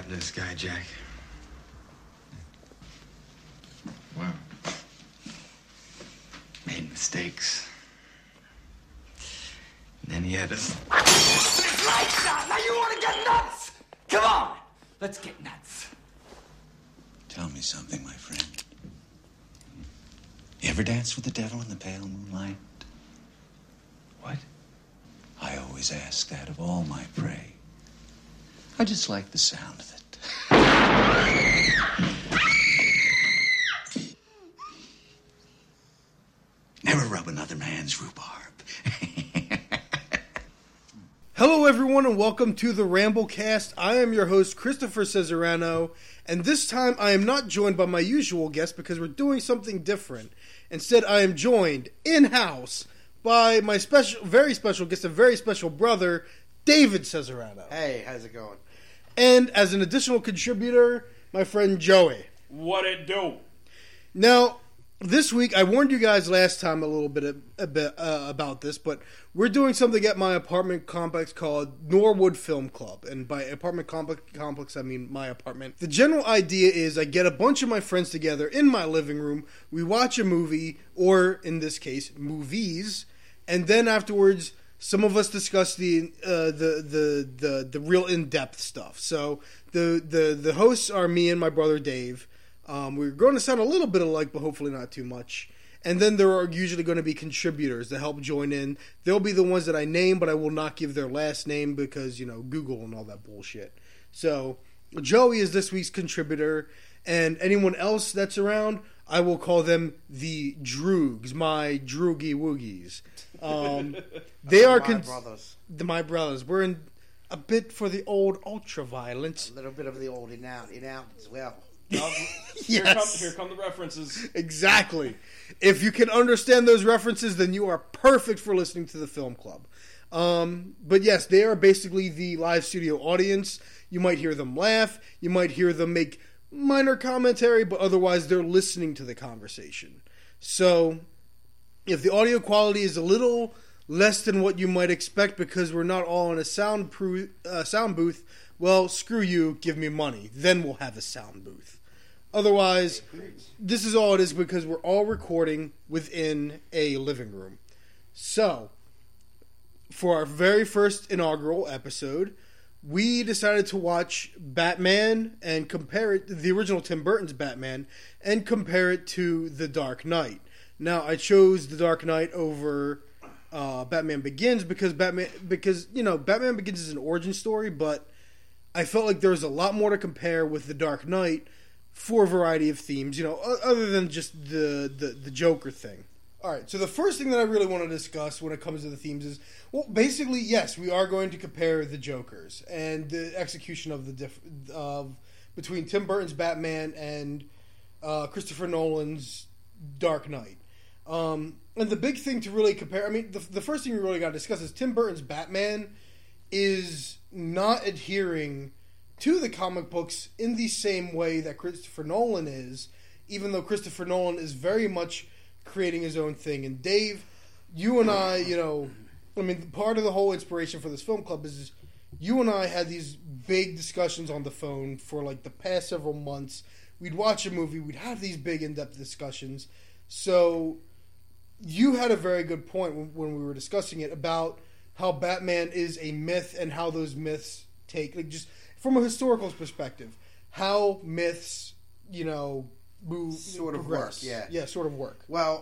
happened to this guy, Jack? Wow. Made mistakes. And then he had us. Lights out! Now you want to get nuts! Come on! Let's get nuts. Tell me something, my friend. You ever dance with the devil in the pale moonlight? What? I always ask that of all my prey. I just like the sound of it. Never rub another man's rhubarb. Hello, everyone, and welcome to the Ramblecast. I am your host, Christopher Cesarano, and this time I am not joined by my usual guest because we're doing something different. Instead, I am joined in-house by my very special guest, a very special brother, David Cesarano. Hey, how's it going? And as an additional contributor, my friend Joey. What it do? Now, this week, I warned you guys last time a little bit about this, but we're doing something at my apartment complex called Norwood Film Club. And by apartment complex, I mean my apartment. The general idea is I get a bunch of my friends together in my living room, we watch a movie, or in this case, movies, and then afterwards, some of us discuss the real in-depth stuff. So the hosts are me and my brother Dave. We're going to sound a little bit alike, but hopefully not too much. And then there are usually going to be contributors to help join in. They'll be the ones that I name, but I will not give their last name because, Google and all that bullshit. So Joey is this week's contributor, and anyone else that's around, I will call them the Droogs, my Droogie Woogies. They are my brothers. My brothers. We're in a bit for the old ultra-violence. A little bit of the old in out as well. Yes. Here come the references. Exactly. If you can understand those references, then you are perfect for listening to the film club. But yes, they are basically the live studio audience. You might hear them laugh. You might hear them make minor commentary, but otherwise they're listening to the conversation. So if the audio quality is a little less than what you might expect because we're not all in a sound booth, well, screw you, give me money. Then we'll have a sound booth. Otherwise, this is all it is because we're all recording within a living room. So, for our very first inaugural episode, we decided to watch Batman and compare it, the original Tim Burton's Batman, and compare it to The Dark Knight. Now, I chose The Dark Knight over Batman Begins because Batman Begins is an origin story, but I felt like there was a lot more to compare with The Dark Knight for a variety of themes, other than just the Joker thing. All right, so the first thing that I really want to discuss when it comes to the themes is, well, basically, yes, we are going to compare the Jokers and the execution of between Tim Burton's Batman and Christopher Nolan's Dark Knight. And the big thing to really compare, the first thing we really got to discuss is Tim Burton's Batman is not adhering to the comic books in the same way that Christopher Nolan is, even though Christopher Nolan is very much creating his own thing. And Dave, you and I, part of the whole inspiration for this film club is you and I had these big discussions on the phone for like the past several months. We'd watch a movie, we'd have these big in-depth discussions. So you had a very good point when we were discussing it about how Batman is a myth and how those myths just from a historical perspective, how myths, move, Sort of progress. work, Yeah, sort of work. Well,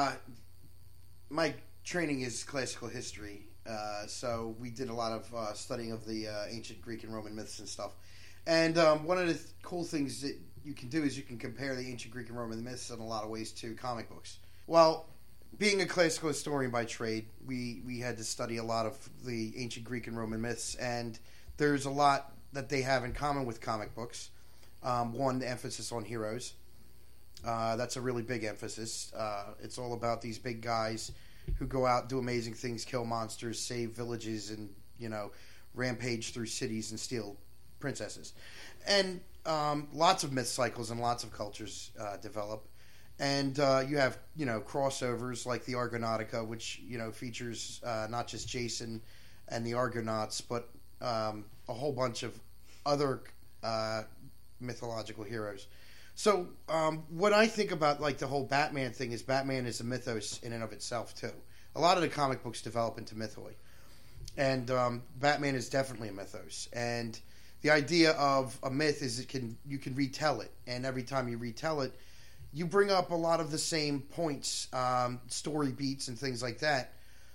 my training is classical history, so we did a lot of studying of the ancient Greek and Roman myths and stuff. And one of the cool things that you can do is you can compare the ancient Greek and Roman myths in a lot of ways to comic books. Well, being a classical historian by trade, we had to study a lot of the ancient Greek and Roman myths, and there's a lot that they have in common with comic books. One, the emphasis on heroes. That's a really big emphasis. It's all about these big guys who go out, do amazing things, kill monsters, save villages, and, rampage through cities and steal princesses. And lots of myth cycles and lots of cultures develop. And you have, crossovers like the Argonautica, which, features not just Jason and the Argonauts, but a whole bunch of other mythological heroes. So what I think about like the whole Batman thing is Batman is a mythos in and of itself too. A lot of the comic books develop into mythology, and Batman is definitely a mythos. And the idea of a myth is you can retell it, and every time you retell it, you bring up a lot of the same points, story beats, and things like that.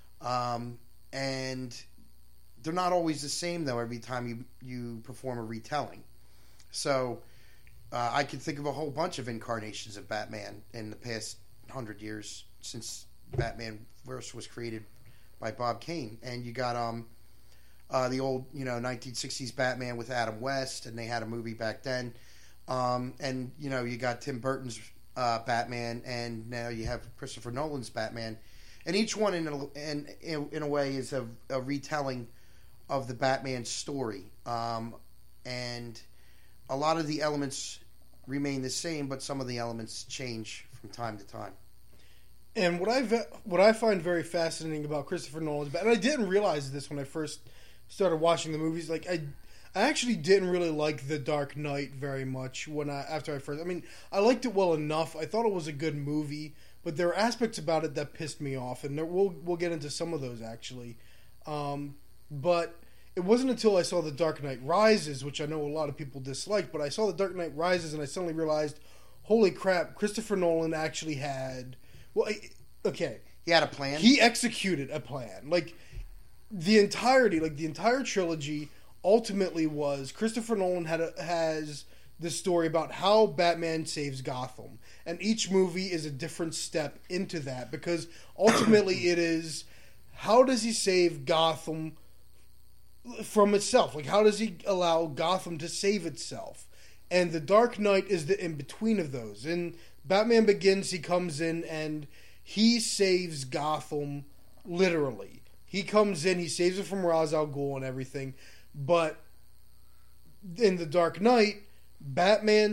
And they're not always the same though. Every time you perform a retelling, so I can think of a whole bunch of incarnations of Batman in the past 100 years since Batman verse was created by Bob Kane. And you got the old 1960s Batman with Adam West, and they had a movie back then. And you got Tim Burton's Batman, and now you have Christopher Nolan's Batman, and each one in a way is a retelling of the Batman story. And a lot of the elements remain the same, but some of the elements change from time to time. And what I find very fascinating about Christopher Nolan's Batman, and I didn't realize this when I first started watching the movies. Like I actually didn't really like The Dark Knight very much I liked it well enough. I thought it was a good movie, but there were aspects about it that pissed me off, and we'll get into some of those actually. But it wasn't until I saw The Dark Knight Rises, which I know a lot of people disliked, but I saw The Dark Knight Rises and I suddenly realized, holy crap, Christopher Nolan actually had... He had a plan? He executed a plan. Like, the entire trilogy ultimately was Christopher Nolan has this story about how Batman saves Gotham. And each movie is a different step into that, because ultimately it is, how does he save Gotham from itself? Like, how does he allow Gotham to save itself? And The Dark Knight is the in-between of those. In Batman Begins, he comes in and he saves Gotham literally. He comes in, he saves it from Ra's al Ghul and everything. But in The Dark Knight, Batman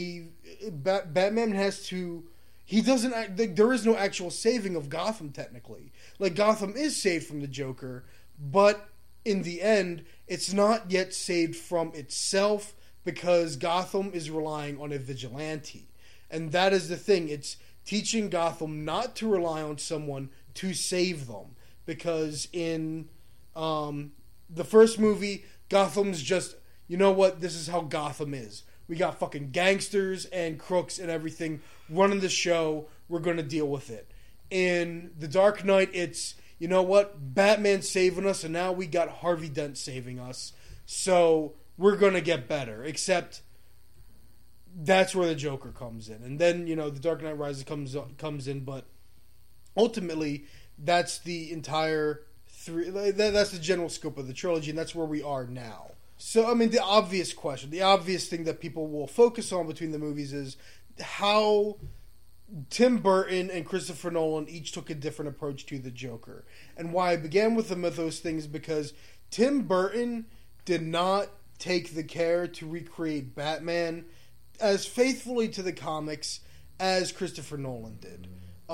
has to... there is no actual saving of Gotham, technically. Like, Gotham is saved from the Joker, but in the end, it's not yet saved from itself, because Gotham is relying on a vigilante. And that is the thing. It's teaching Gotham not to rely on someone to save them. Because in the first movie, Gotham's just, you know what, this is how Gotham is. We got fucking gangsters and crooks and everything running the show. We're going to deal with it. In The Dark Knight, it's, you know what, Batman's saving us, and now we got Harvey Dent saving us. So we're going to get better. Except that's where the Joker comes in. And then, The Dark Knight Rises comes in, but ultimately that's the entire that's the general scope of the trilogy, and that's where we are now. So, the obvious question, the obvious thing that people will focus on between the movies is how Tim Burton and Christopher Nolan each took a different approach to the Joker. And why I began with the mythos thing is because Tim Burton did not take the care to recreate Batman as faithfully to the comics as Christopher Nolan did.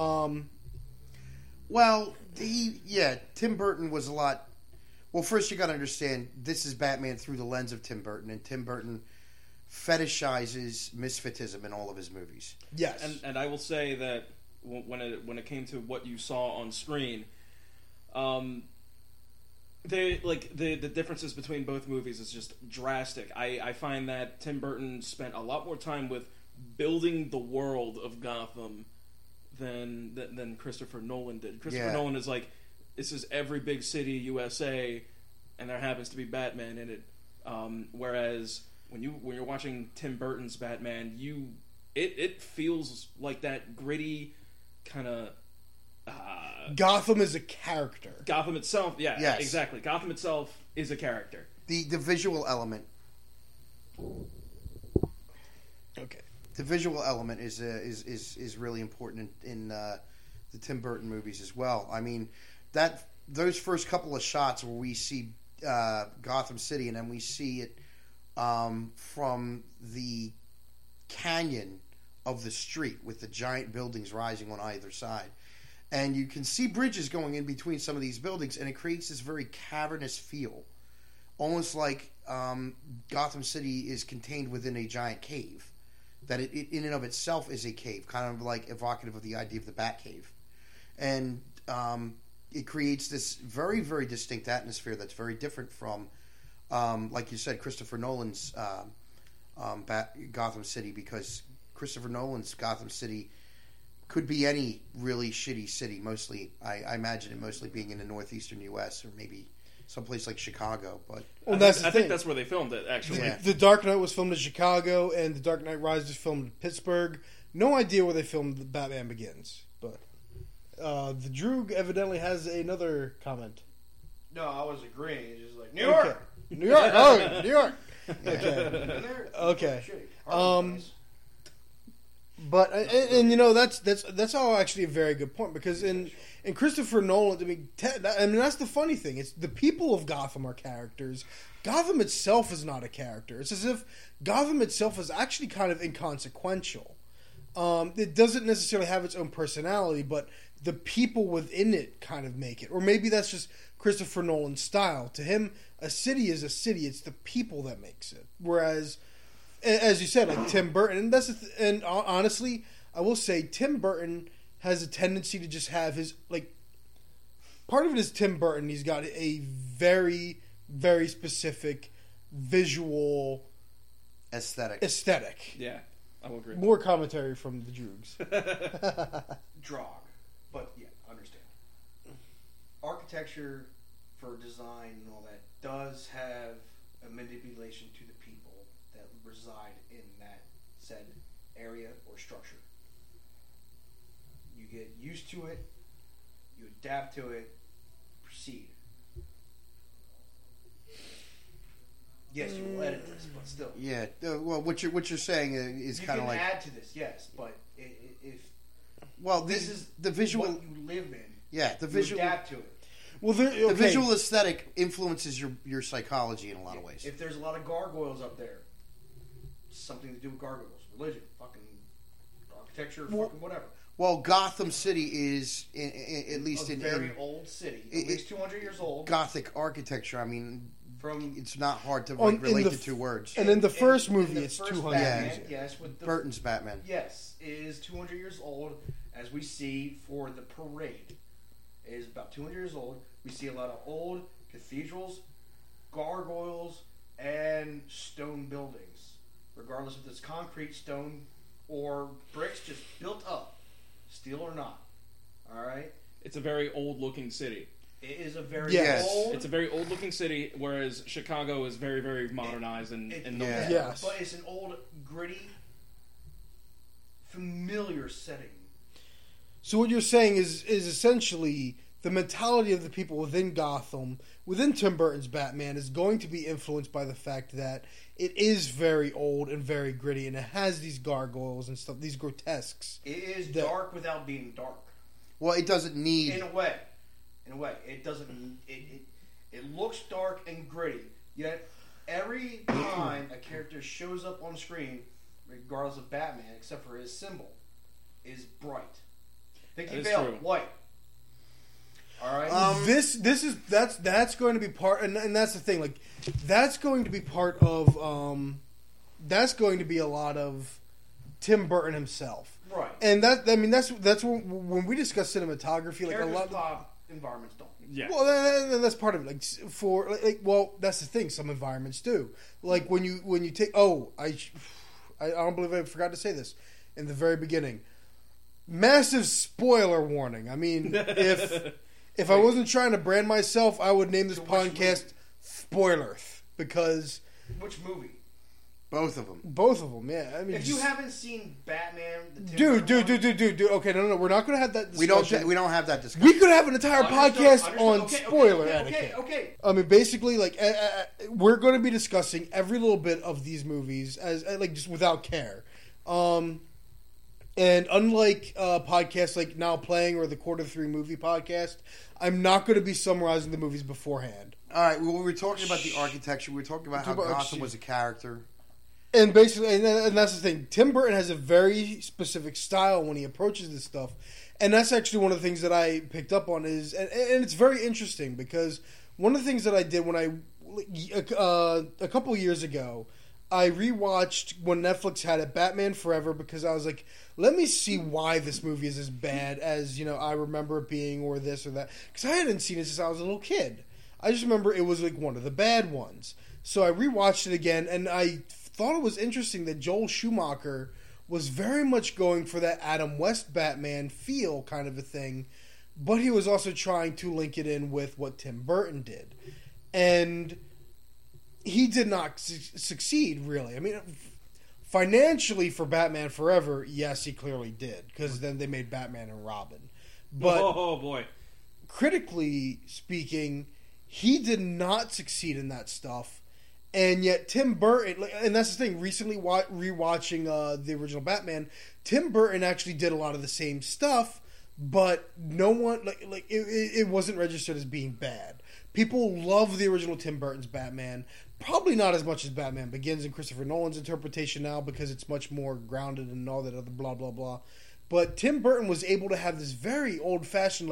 Tim Burton was a lot... Well, first you got to understand, this is Batman through the lens of Tim Burton, and Tim Burton fetishizes misfitism in all of his movies. Yes. And I will say that when it came to what you saw on screen, the differences between both movies is just drastic. I find that Tim Burton spent a lot more time with building the world of Gotham than Christopher Nolan did. Christopher Nolan is like, this is every big city USA, and there happens to be Batman in it. Whereas when you're watching Tim Burton's Batman, it feels like that gritty kind of. Gotham is a character. Gotham itself, Yes. exactly. Gotham itself is a character. The visual element. Okay. The visual element is really important in the Tim Burton movies as well. Those first couple of shots where we see Gotham City, and then we see it from the canyon of the street with the giant buildings rising on either side. And you can see bridges going in between some of these buildings, and it creates this very cavernous feel. Almost like Gotham City is contained within a giant cave. That it in and of itself is a cave, kind of like evocative of the idea of the Batcave. And it creates this very, very distinct atmosphere that's very different from, like you said, Christopher Nolan's Gotham City, because Christopher Nolan's Gotham City could be any really shitty city. Mostly, I imagine it mostly being in the northeastern U.S. or maybe someplace like Chicago. But Well, I think that's where they filmed it, actually. Yeah. The Dark Knight was filmed in Chicago, and The Dark Knight Rises was filmed in Pittsburgh. No idea where they filmed The Batman Begins, but the Droog evidently has another comment. No, I was agreeing. It's just like New York. Okay. New York. Oh, New York. Okay. Been there? Okay. Shitty. But and you know that's all actually a very good point, because in Christopher Nolan, I mean that's the funny thing. It's the people of Gotham are characters. Gotham itself is not a character. It's as if Gotham itself is actually kind of inconsequential. It doesn't necessarily have its own personality, but the people within it kind of make it. Or maybe that's just Christopher Nolan's style. To him, a city is a city. It's the people that makes it. Whereas, as you said, like Tim Burton, and honestly, I will say Tim Burton has a tendency to just have his, like, part of it is Tim Burton. He's got a very, very specific visual aesthetic. Yeah, I will agree. More commentary from the Droogs. Drog. But yeah, understand. Architecture for design and all that does have a manipulation to the people that reside in that said area or structure. You get used to it, you adapt to it, proceed. Yes, you will edit this, but still. yeah, well, what you're saying is You kind can of like, add to this, yes, but if well, this is the visual, what you live in, yeah, the you visual, adapt to it. Well, the visual aesthetic influences your psychology in a lot of ways. If there's a lot of gargoyles up there, something to do with gargoyles, religion, fucking architecture, fucking whatever. Well, Gotham City is, at least A in very old city, at least 200 years old. Gothic architecture. I mean, From it's not hard to in relate the the two words. And in the first in movie, the it's first 200 Batman, years old. yes, with the, Burton's Batman. yes, is 200 years old, as we see for the parade. It is about 200 years old. We see a lot of old cathedrals, gargoyles, and stone buildings, regardless if it's concrete, stone, or bricks just built up, steel or not. All right, It's a very old-looking city. it is a very Yes. old. It's a very old-looking city, whereas Chicago is very, very modernized and Yeah. Yes. But it's an old, gritty, familiar setting. So what you're saying is essentially the mentality of the people within Gotham, within Tim Burton's Batman, is going to be influenced by the fact that it is very old and very gritty, and it has these gargoyles and stuff, these grotesques. It is That- dark without being dark. Well, it doesn't need. In a way, it doesn't. It looks dark and gritty. Yet every time a character shows up on screen, regardless of Batman, except for his symbol, is bright. Vicky That is Vale, true. white. All right. That's going to be part, and that's the thing. Like, that's going to be part of. That's going to be a lot of Tim Burton himself. Right. And that's when we discuss cinematography, like Characters a lot. pop, environments don't. Yeah. Well, that's part of it. That's the thing. Some environments do. Like when you take. I don't believe I forgot to say this in the very beginning. Massive spoiler warning. I mean, if I wasn't trying to brand myself, I would name this So which podcast Spoiler, because Which movie? Both of them. both of them. Yeah, I mean, If you haven't seen Batman, the Tim dude. Burton one- Okay, no, we're not going to have that. We don't discussion. have that discussion. We could have an entire podcast Understood. on Okay, spoiler etiquette. Okay. I mean, basically, like we're going to be discussing every little bit of these movies as like just without care. And unlike podcasts like Now Playing or the Quarter 3 Movie Podcast, I'm not going to be summarizing the movies beforehand. All right. Well, we were talking about the architecture. We were talking about how Gotham was a character. And basically, and that's the thing. Tim Burton has a very specific style when he approaches this stuff, and that's actually one of the things that I picked up on. And it's very interesting because one of the things that I did when I a couple years ago, I rewatched when Netflix had it, Batman Forever, because I was like, let me see why this movie is as bad as, I remember it being, or this or that. Because I hadn't seen it since I was a little kid. I just remember it was like one of the bad ones. So I rewatched it again, and I thought it was interesting that Joel Schumacher was very much going for that Adam West Batman feel kind of a thing, but he was also trying to link it in with what Tim Burton did. And he did not succeed, really. I mean, financially for Batman Forever, yes, he clearly did, because then they made Batman and Robin. But oh boy, critically speaking, he did not succeed in that stuff. And yet Tim Burton, and that's the thing, recently rewatching the original Batman, Tim Burton actually did a lot of the same stuff, but no one, it wasn't registered as being bad. People love the original Tim Burton's Batman. Probably not as much as Batman Begins and Christopher Nolan's interpretation now, because it's much more grounded and all that other blah blah blah. But Tim Burton was able to have this very old fashioned,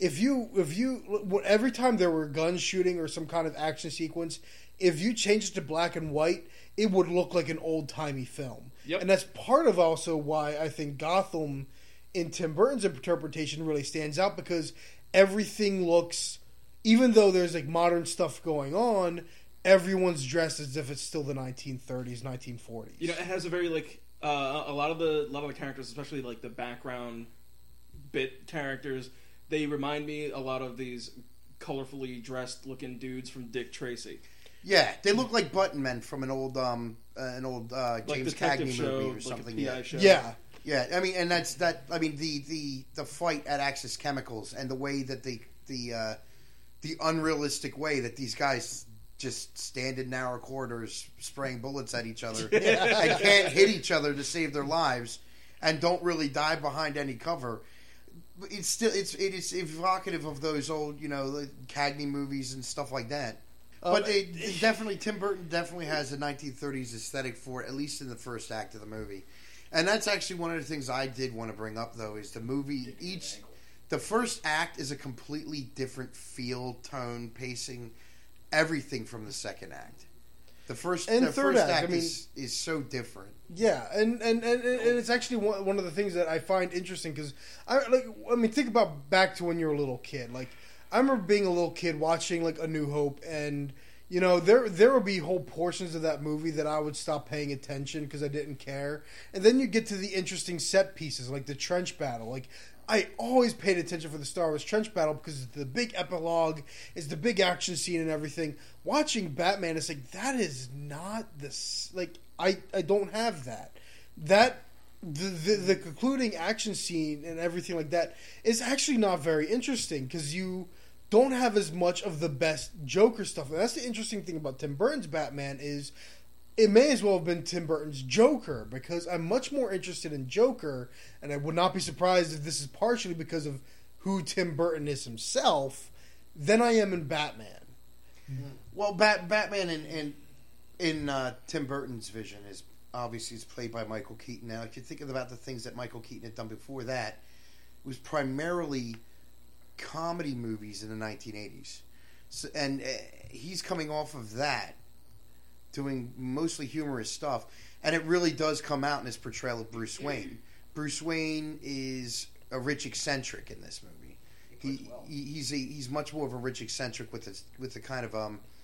every time there were guns shooting or some kind of action sequence, if you changed it to black and white, it would look like an old timey film. Yep. And that's part of also why I think Gotham in Tim Burton's interpretation really stands out, because everything looks, even though there's like modern stuff going on, everyone's dressed as if it's still the 1930s, 1940s. It has a very a lot of the characters, especially like the background bit characters, they remind me a lot of these colorfully dressed looking dudes from Dick Tracy. Yeah, they look like button men from an old James Cagney movie or something. Like a PI show. Yeah. Yeah, I mean, and that's that. I mean, the fight at Axis Chemicals and the way that the unrealistic way that these guys just stand in narrow corridors spraying bullets at each other and can't hit each other to save their lives and don't really dive behind any cover. It is evocative of those old Cagney movies and stuff like that. But Tim Burton definitely has a 1930s aesthetic for it, at least in the first act of the movie. And that's actually one of the things I did want to bring up, though, is the movie, the first act is a completely different feel, tone, pacing, everything from the second act. The first act is so different. Yeah, and it's actually one of the things that I find interesting, because think about back to when you were a little kid. Like, I remember being a little kid watching like A New Hope, and there would be whole portions of that movie that I would stop paying attention because I didn't care. And then you get to the interesting set pieces, like the trench battle. Like, I always paid attention for the Star Wars trench battle because it's the big epilogue, it's the big action scene and everything. Watching Batman, it's like, that is not this. Like, I don't have that. The concluding action scene and everything like that is actually not very interesting, because you don't have as much of the best Joker stuff. And that's the interesting thing about Tim Burton's Batman, is it may as well have been Tim Burton's Joker, because I'm much more interested in Joker, and I would not be surprised if this is partially because of who Tim Burton is himself, than I am in Batman. Well, Batman in Tim Burton's vision is obviously played by Michael Keaton. Now, if you think about the things that Michael Keaton had done before that, it was primarily comedy movies in the 1980s. So, and he's coming off of that, doing mostly humorous stuff, and it really does come out in his portrayal of Bruce Wayne. Bruce Wayne is a rich eccentric in this movie. He's much more of a rich eccentric with the kind of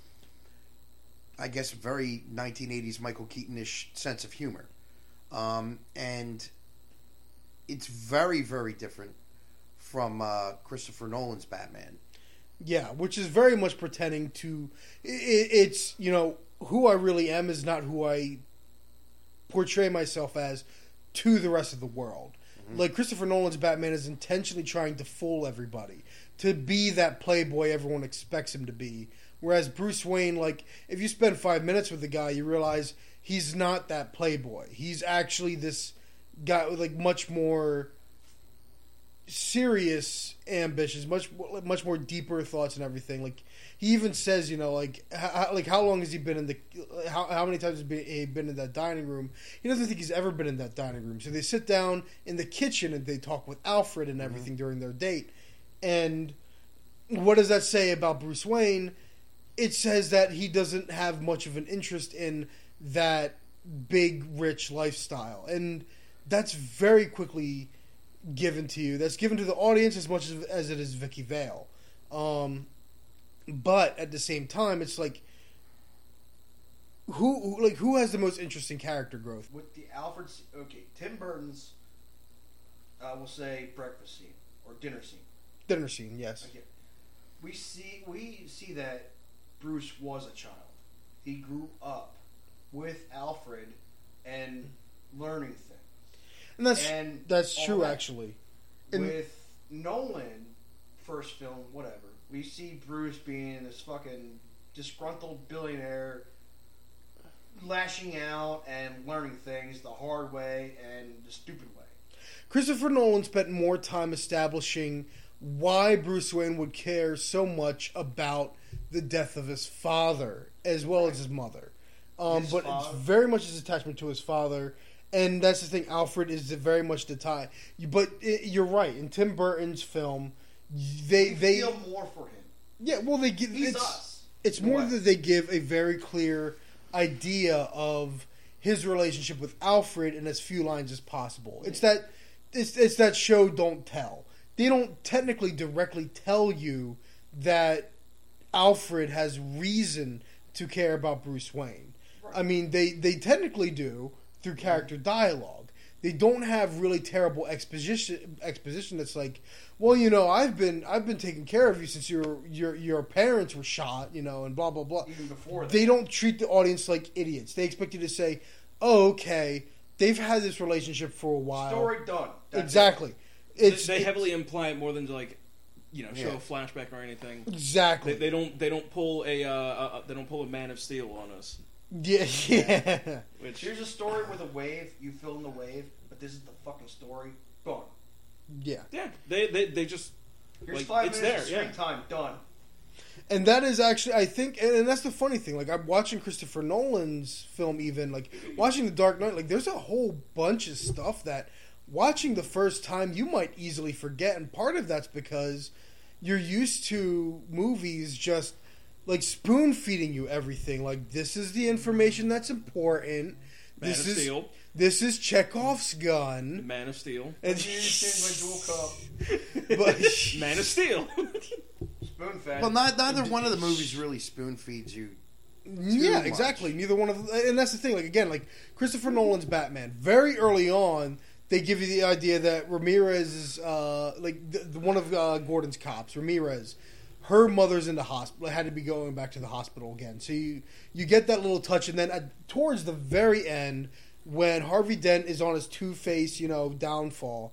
I guess very 1980s Michael Keaton-ish sense of humor, and it's very, very different from Christopher Nolan's Batman. Yeah, which is very much pretending to it's who I really am is not who I portray myself as to the rest of the world. Mm-hmm. Like, Christopher Nolan's Batman is intentionally trying to fool everybody, to be that playboy everyone expects him to be. Whereas Bruce Wayne, like, if you spend 5 minutes with the guy, you realize he's not that playboy. He's actually this guy with, like, much more serious ambitions, much more deeper thoughts and everything. Like, he even says, how long has he been in how many times has he been in that dining room? He doesn't think he's ever been in that dining room. So they sit down in the kitchen and they talk with Alfred and everything during their date. And what does that say about Bruce Wayne? it says that he doesn't have much of an interest in that big, rich lifestyle. And that's very quickly given to you. That's given to the audience as much as it is Vicky Vale. But at the same time, it's like, who has the most interesting character growth? With the Alfred, Tim Burton's, we'll say breakfast scene or dinner scene. Dinner scene, yes. Okay. We see that Bruce was a child. He grew up with Alfred and learning things. And that's all true, that. actually. And With Nolan, first film, whatever, we see Bruce being this fucking disgruntled billionaire, lashing out and learning things the hard way and the stupid way. Christopher Nolan spent more time establishing why Bruce Wayne would care so much about the death of his father as well as his mother. But it's very much his attachment to his father, and that's the thing. Alfred is very much the tie. But you're right. In Tim Burton's film, they feel more for him. Yeah, well, they give He's us. It's more that they give a very clear idea of his relationship with Alfred in as few lines as possible. It's that show don't tell. They don't technically directly tell you that Alfred has reason to care about Bruce Wayne. Right. I mean, they technically do through character dialogue. They don't have really terrible exposition that's like, well, you know, I've been taking care of you since your parents were shot, you know, and blah blah blah. Even before that. They don't treat the audience like idiots. They expect you to say, "Oh, okay, they've had this relationship for a while." Story done. That's exactly. They heavily imply it more than like, you know, show a flashback or anything. Exactly. They don't pull a Man of Steel on us. Yeah. Which here's a story with a wave. You fill in the wave, but this is the fucking story. Gone. Yeah. Yeah. They just. Here's like, 5 it's minutes of there, screen time. Done. And that is actually, I think, and that's the funny thing. Like, I'm watching Christopher Nolan's film, even like watching The Dark Knight. Like, there's a whole bunch of stuff that watching the first time you might easily forget, and part of that's because you're used to movies just like spoon feeding you everything. Like, this is the information that's important. Man of Steel. This is Chekhov's gun. Man of Steel. And Dual cup. but, Man of Steel. Spoon fed. Well, neither one of the movies really spoon feeds you. yeah, much. exactly. Neither one of them, and that's the thing. Like, again, like Christopher Nolan's Batman. Very early on, they give you the idea that Ramirez is one of Gordon's cops. Ramirez, her mother's in the hospital. Had to be going back to the hospital again. So you get that little touch, and then towards the very end, when Harvey Dent is on his Two-Face, you know, downfall,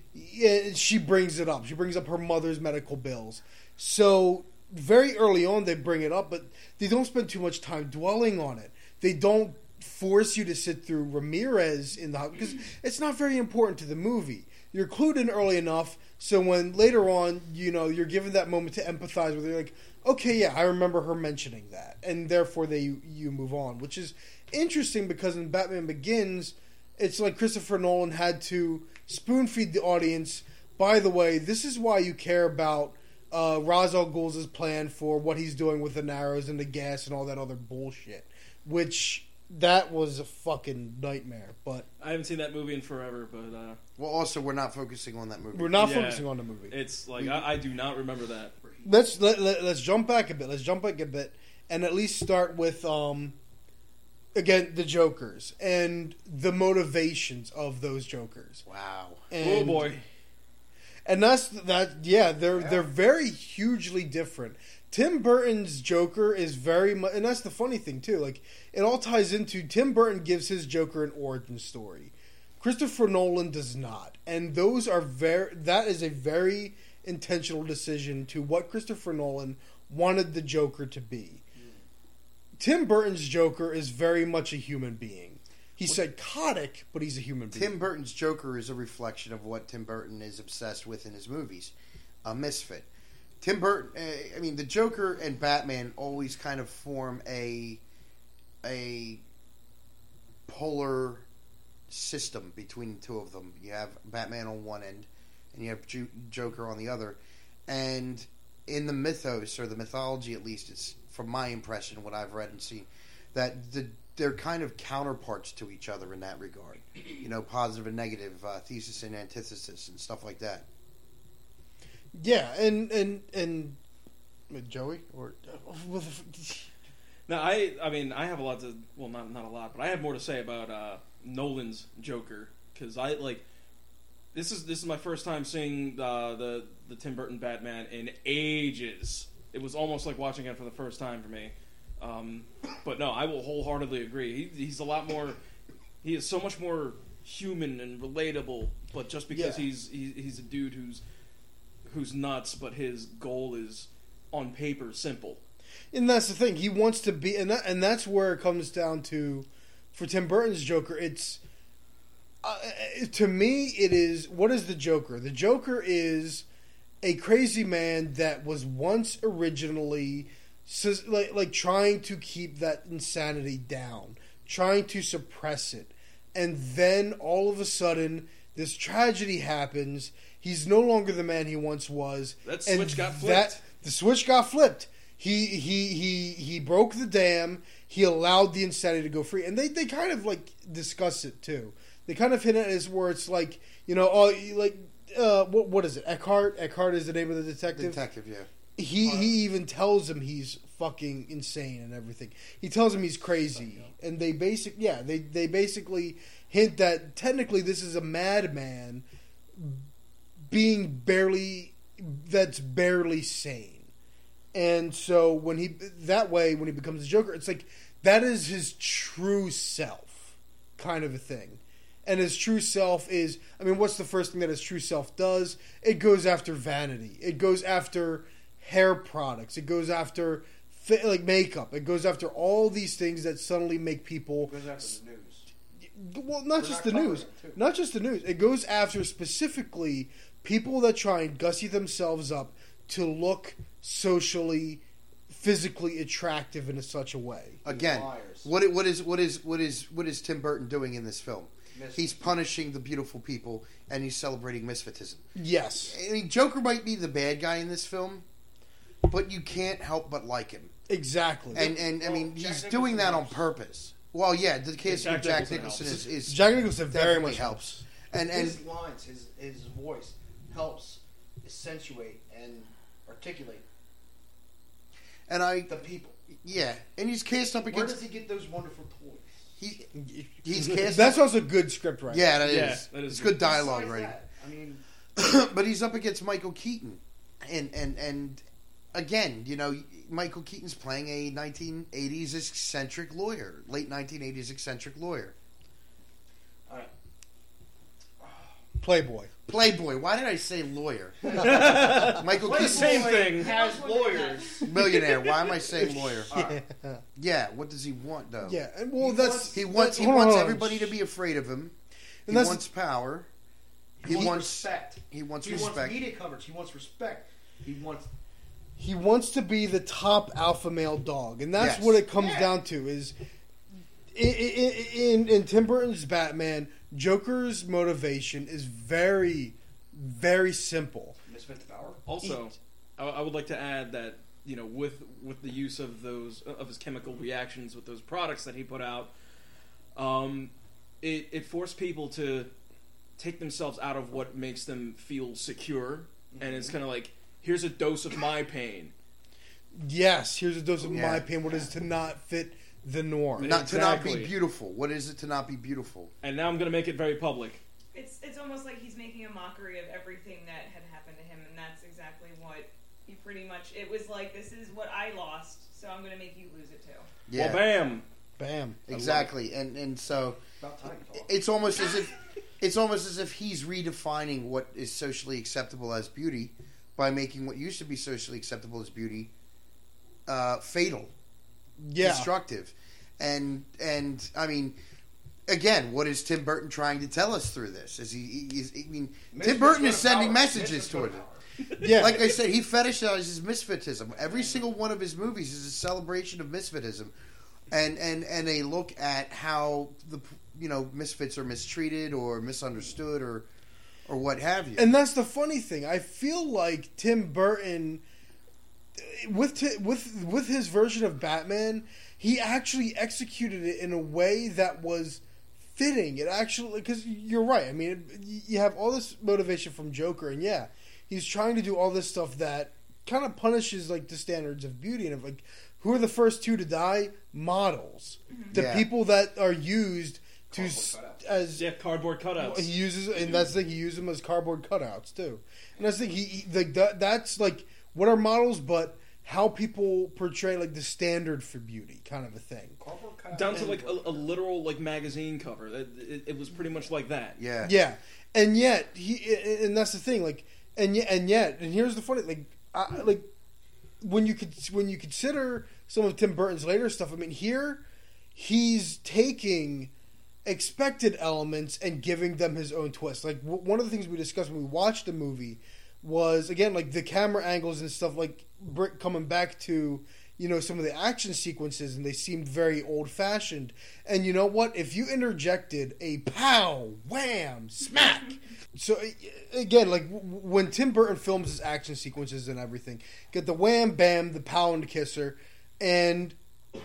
she brings it up. She brings up her mother's medical bills. So very early on, they bring it up, but they don't spend too much time dwelling on it. They don't force you to sit through Ramirez in the house because it's not very important to the movie. You're clued in early enough, so when later on, you know, you're given that moment to empathize with her, you're like, okay, yeah, I remember her mentioning that, and therefore you move on, which is interesting because in Batman Begins, it's like Christopher Nolan had to spoon feed the audience. By the way, this is why you care about Ra's al Ghul's plan for what he's doing with the Narrows and the gas and all that other bullshit, which that was a fucking nightmare. But I haven't seen that movie in forever, but Well, also, we're not focusing on that movie. we're not Yeah. focusing on the movie. it's like I do not remember that. Let's jump back a bit. Let's jump back a bit and at least start with again the Jokers and the motivations of those Jokers. Wow. And, Oh boy. And that's that. Yeah, they're very hugely different. Tim Burton's Joker is very much, and that's the funny thing too. Like, it all ties into Tim Burton gives his Joker an origin story. Christopher Nolan does not, and those are that is a very intentional decision to what Christopher Nolan wanted the Joker to be. Tim Burton's Joker is very much a human being. He's psychotic, but he's a human being. Tim Burton's Joker is a reflection of what Tim Burton is obsessed with in his movies. A misfit. Tim Burton, the Joker and Batman always kind of form a polar system between the two of them. You have Batman on one end, and you have Joker on the other. And in the mythos or the mythology, at least, it's from my impression, what I've read and seen, that they're kind of counterparts to each other in that regard. You know, positive and negative, thesis and antithesis, and stuff like that. Yeah, and Joey or Now, I mean, I have a lot to, well, not a lot, but I have more to say about Nolan's Joker, because I, like, this is my first time seeing the Tim Burton Batman in ages. It was almost like watching it for the first time for me. But no, I will wholeheartedly agree. He's a lot more, he is so much more human and relatable, but just because he's a dude who's nuts, but his goal is, on paper, simple. And that's the thing. He wants to be, and that's where it comes down to, for Tim Burton's Joker. It's to me, it is, what is the Joker? The Joker is a crazy man that was once originally like trying to keep that insanity down, trying to suppress it, and then all of a sudden, this tragedy happens. He's no longer the man he once was. That switch got flipped. The switch got flipped. He broke the dam. He allowed the insanity to go free, and they kind of like discuss it too. They kind of hit it as where it's like, you know, what is it? Eckhart is the name of the detective. Yeah. He even tells him he's fucking insane and everything. He tells him he's crazy, and they basically hint that technically this is a madman being barely sane. And so when he becomes the Joker, it's like that is his true self, kind of a thing. And his true self is, I mean, what's the first thing that his true self does? It goes after vanity. It goes after hair products. It goes after like makeup. It goes after all these things that suddenly make people. It goes after the news. Well, not just the news. Not just the news. It goes after specifically people that try and gussy themselves up to look socially, physically attractive in such a way. Again, what is Tim Burton doing in this film? He's punishing the beautiful people, and he's celebrating misfitism. Yes. I mean, Joker might be the bad guy in this film, but you can't help but like him. Exactly. And I mean, he's doing that on purpose. Well, yeah, the case with Jack Nicholson is Jack Nicholson very much helps. And his lines, his voice helps accentuate and articulate the people. Yeah, and he's cast up against. Where does he get those wonderful toys? He's cast. That's also good script writing. Yeah, that is. That is it's good dialogue writing. I mean, but he's up against Michael Keaton, and again, you know, Michael Keaton's playing a 1980s eccentric lawyer, late 1980s eccentric lawyer. all right. Playboy. Why did I say lawyer? Michael Keaton, Same thing. Has lawyers. millionaire. Why am I saying lawyer? Right. Yeah. What does he want though? Yeah, and well, He wants hold on. everybody to be afraid of him. And He wants power. He wants respect. He wants He respect. wants media coverage. He wants respect. He wants to be the top alpha male dog, and that's Yes. what it comes down to. Is in Tim Burton's Batman, Joker's motivation is very, very simple. Misfit the power. Also, I would like to add that, you know, with the use of his chemical reactions with those products that he put out, it forced people to take themselves out of what makes them feel secure, and it's kind of like, here's a dose of my pain. Yes, here's a dose of Yeah. my pain. What is to not fit the norm? To not be Exactly. beautiful. What is it to not be beautiful? And now I'm going to make it very public. It's almost like he's making a mockery of everything that had happened to him, and that's exactly what he pretty much. It was like, this is what I lost, so I'm going to make you lose it too. Yeah, Well, bam. Bam. exactly. And so About time. it's almost as if he's redefining what is socially acceptable as beauty by making what used to be socially acceptable as beauty fatal, destructive, and I mean, again, what is Tim Burton trying to tell us through this? Tim Burton is sending messages toward it. Yeah, Like I said, he fetishizes misfitism. Every single one of his movies is a celebration of misfitism, and a look at how the misfits are mistreated or misunderstood or what have you. and that's the funny thing. I feel like Tim Burton with his version of Batman, he actually executed it in a way that was fitting. It actually, because you're right. I mean, you have all this motivation from Joker, and yeah, he's trying to do all this stuff that kind of punishes like the standards of beauty and of like who are the first two to die? Models, the people that are used to as cardboard cutouts. He uses, and that's the thing. He uses them as cardboard cutouts too, and that's the thing. He like that's like what are models, but how people portray like the standard for beauty, kind of a thing. Down to like a literal like magazine cover. It was pretty much like that. Yeah. Yeah, and yet and that's the thing. Like, and here's the funny like when you consider some of Tim Burton's later stuff. I mean, here he's taking expected elements and giving them his own twist. Like one of the things we discussed when we watched the movie was again like the camera angles and stuff like coming back to some of the action sequences, and they seemed very old fashioned. And you know what? If you interjected a pow, wham, smack. So again, like when Tim Burton films his action sequences and everything, get the wham, bam, the pound kisser, and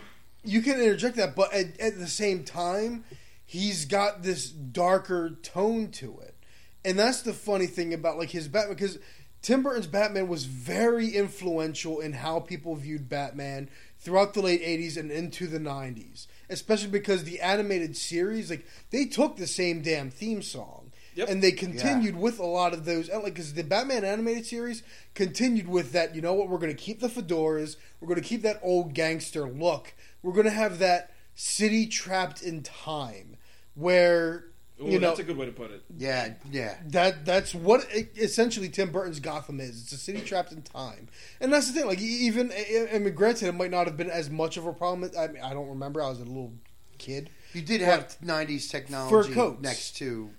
you can interject that, but at the same time, he's got this darker tone to it. And that's the funny thing about like his Batman, because Tim Burton's Batman was very influential in how people viewed Batman throughout the late 80s and into the 90s. Especially because the animated series, like, they took the same damn theme song. Yep. And they continued with a lot of those, like, because the Batman animated series continued with that, you know what, we're going to keep the fedoras, we're going to keep that old gangster look, we're going to have that city trapped in time, where... Ooh, that's a good way to put it. Yeah. That's what essentially Tim Burton's Gotham is. It's a city trapped in time, and that's the thing. Like even, I mean, granted, it might not have been as much of a problem. I mean, I don't remember. I was a little kid. You did have 90s technology fur coats next to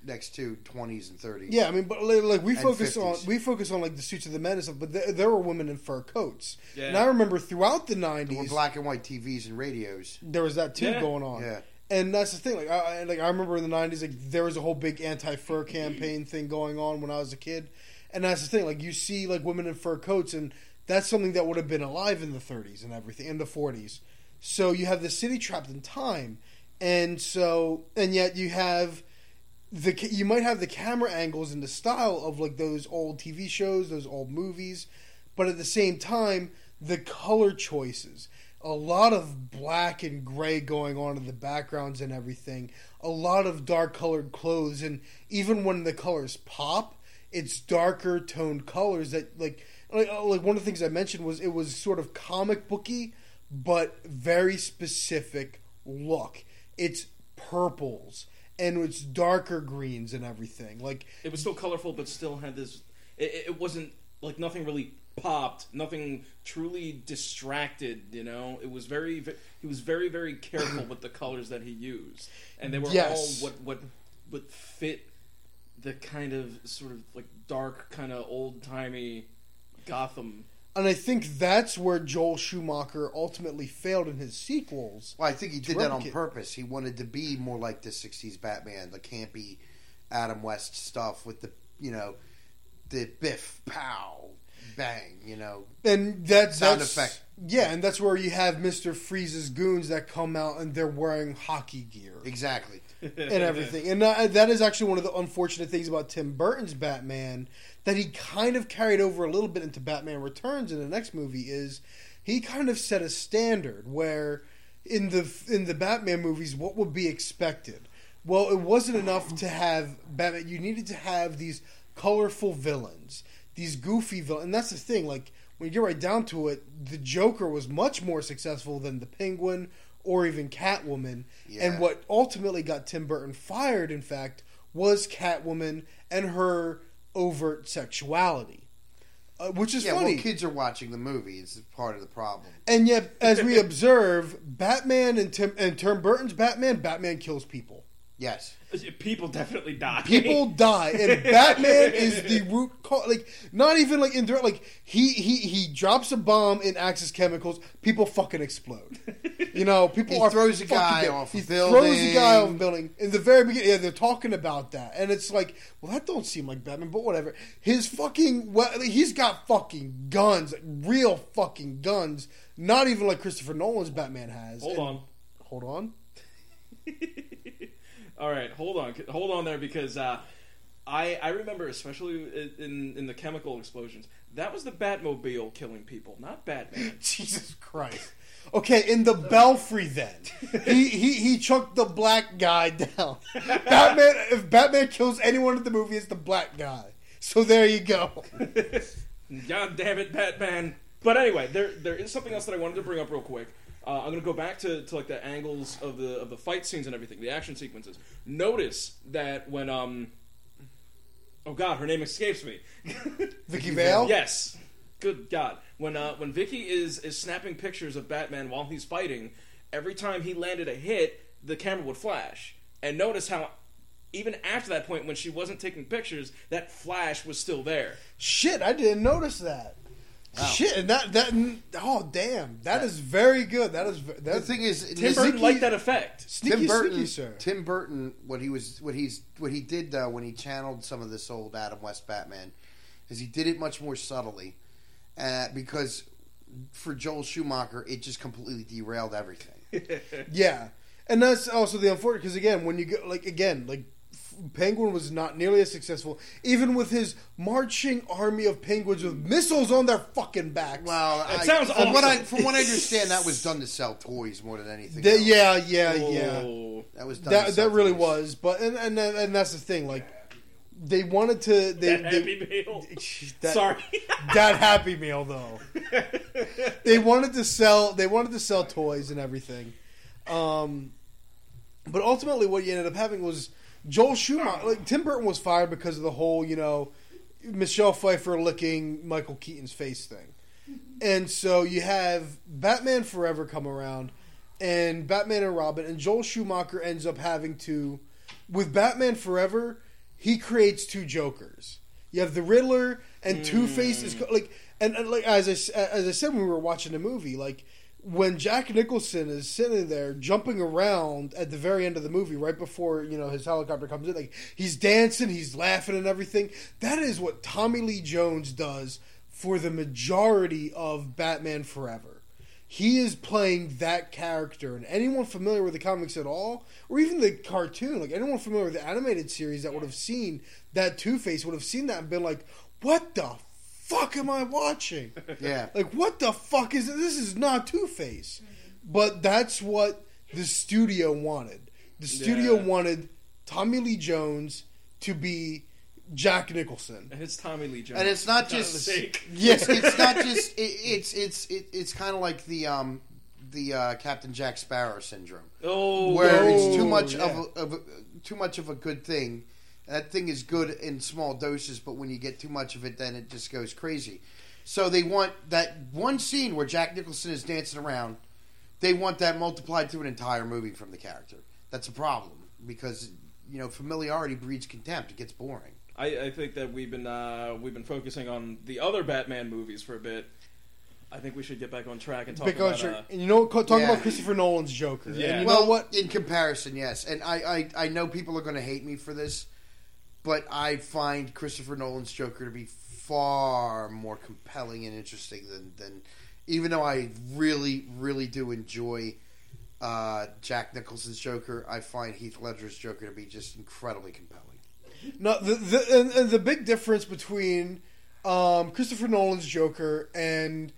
20s and 30s. Yeah, I mean, but like we focus 50s. on like the suits of the men and stuff, but there were women in fur coats. Yeah. And I remember throughout the 90s, there were black and white TVs and radios. There was that too going on. Yeah. And that's the thing. Like I remember in the 90s, like there was a whole big anti-fur campaign thing going on when I was a kid. And that's the thing. Like you see like women in fur coats, and that's something that would have been alive in the 30s and everything, in the 40s. So you have the city trapped in time, and yet you have you might have the camera angles and the style of like those old TV shows, those old movies, but at the same time the color choices. A lot of black and gray going on in the backgrounds and everything. A lot of dark colored clothes, and even when the colors pop, it's darker toned colors that like one of the things I mentioned was it was sort of comic booky, but very specific look. It's purples and it's darker greens and everything. Like it was still colorful, but still had this. It wasn't like nothing really popped, nothing truly distracted. You know, it was very. He was very, very careful with the colors that he used, and they were all what fit the kind of sort of like dark, kind of old timey Gotham. And I think that's where Joel Schumacher ultimately failed in his sequels. Well, I think he did that on purpose. He wanted to be more like the 60s Batman, the campy Adam West stuff with the, the biff, pow, bang, And that's sound effect. Yeah, and that's where you have Mr. Freeze's goons that come out and they're wearing hockey gear. Exactly. And everything. And that is actually one of the unfortunate things about Tim Burton's Batman that he kind of carried over a little bit into Batman Returns in the next movie is he kind of set a standard where in the Batman movies what would be expected. Well, it wasn't enough to have Batman. You needed to have these colorful villains, these goofy villains. And that's the thing, like when you get right down to it, the Joker was much more successful than the Penguin or even Catwoman. Yeah. And what ultimately got Tim Burton fired, in fact, was Catwoman and her overt sexuality. Which is funny. Well, kids are watching the movie. It's part of the problem. And yet, as we observe, Batman and Tim Burton's Batman kills people. Yes. People definitely die. People die, and Batman is the root cause. Like, not even like in direct. Like, he drops a bomb in Axis Chemicals. People fucking explode. You know, people He are throws a fucking guy dead. off a He building. throws a guy off a building in the very beginning. Yeah, they're talking about that, and it's like, well, that don't seem like Batman, but whatever. His fucking he's got fucking guns, like, real fucking guns. Not even like Christopher Nolan's Batman has. Hold on. All right, hold on there, because I remember, especially in the chemical explosions, that was the Batmobile killing people, not Batman. Jesus Christ. Okay, in the Belfry, then he chucked the black guy down. Batman, if Batman kills anyone in the movie, it's the black guy. So there you go. God damn it, Batman! But anyway, there is something else that I wanted to bring up real quick. I'm going to go back to like the angles of the fight scenes and everything, the action sequences. Notice that when oh god, her name escapes me. Vicky Vale? Yes. Good God. When Vicky is snapping pictures of Batman while he's fighting, every time he landed a hit, the camera would flash. And notice how even after that point, when she wasn't taking pictures, that flash was still there. Shit, I didn't notice that. Wow. Shit, and that oh damn, that is very good. The thing is, Tim Burton liked that effect. Sneaky, sneaky, sir. Tim Burton, what he did when he channeled some of this old Adam West Batman, is he did it much more subtly, because for Joel Schumacher, it just completely derailed everything. Yeah, and that's also the unfortunate, because again, when you go like Penguin was not nearly as successful, even with his marching army of penguins with missiles on their fucking backs. Well, sounds from what awesome. I understand, that was done to sell toys more than anything. Yeah, else. Oh. That was done. To sell that really toys. was, but and that's the thing. Like, they wanted to Happy Meal. Sorry. That Happy Meal though. They wanted to sell toys and everything, but ultimately what you ended up having was Joel Schumacher. Like, Tim Burton was fired because of the whole, Michelle Pfeiffer licking Michael Keaton's face thing. And so you have Batman Forever come around, and Batman and Robin, and Joel Schumacher ends up having to, with Batman Forever, he creates two Jokers. You have the Riddler, and Two-Face is like, and like as I said when we were watching the movie, like, when Jack Nicholson is sitting there jumping around at the very end of the movie, right before his helicopter comes in, like, he's dancing, he's laughing and everything. That is what Tommy Lee Jones does for the majority of Batman Forever. He is playing that character, and anyone familiar with the comics at all, or even the cartoon, like anyone familiar with the animated series that would have seen that Two-Face would have seen that and been like, "What the fuck am I watching?" Yeah. Like, what the fuck is it? This is not Two-Face. But that's what the studio wanted. The studio wanted Tommy Lee Jones to be Jack Nicholson. And it's Tommy Lee Jones. And it's not Kind of just mistake. Yes. It's not just it's kind of like the Captain Jack Sparrow syndrome, Oh, where it's too Oh, much yeah. too much of a good thing. That thing is good in small doses, but when you get too much of it, then it just goes crazy. So they want that one scene where Jack Nicholson is dancing around. They want that multiplied to an entire movie from the character. That's a problem because familiarity breeds contempt. It gets boring. I think that we've been focusing on the other Batman movies for a bit. I think we should get back on track and talk Because about. and talk Yeah. about Christopher Nolan's Joker. Yeah. And you Well, know what? in comparison, yes, and I know people are going to hate me for this, but I find Christopher Nolan's Joker to be far more compelling and interesting than even though I really, really do enjoy Jack Nicholson's Joker, I find Heath Ledger's Joker to be just incredibly compelling. No, the big difference between Christopher Nolan's Joker and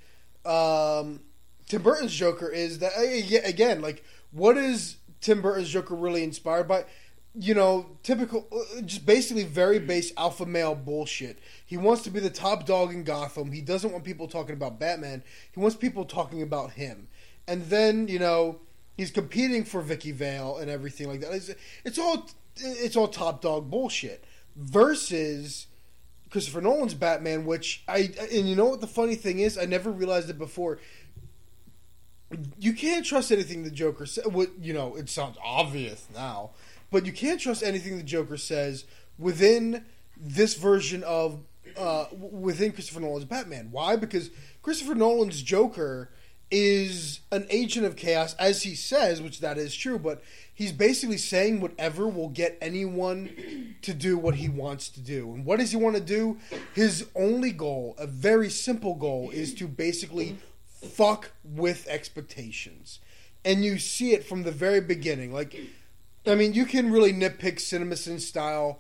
Tim Burton's Joker is that, again, like, what is Tim Burton's Joker really inspired by? Typical, just basically very base alpha male bullshit. He wants to be the top dog in Gotham. He doesn't want people talking about Batman. He wants people talking about him. And then, he's competing for Vicky Vale and everything like that. It's all top dog bullshit. Versus Christopher Nolan's Batman, which and you know what the funny thing is? I never realized it before. You can't trust anything the Joker said. It sounds obvious now, but you can't trust anything the Joker says within this version of within Christopher Nolan's Batman. Why? Because Christopher Nolan's Joker is an agent of chaos, as he says, which that is true, but he's basically saying whatever will get anyone to do what he wants to do. And what does he want to do? His only goal, a very simple goal, is to basically fuck with expectations. And you see it from the very beginning. Like, I mean, you can really nitpick CinemaSin style,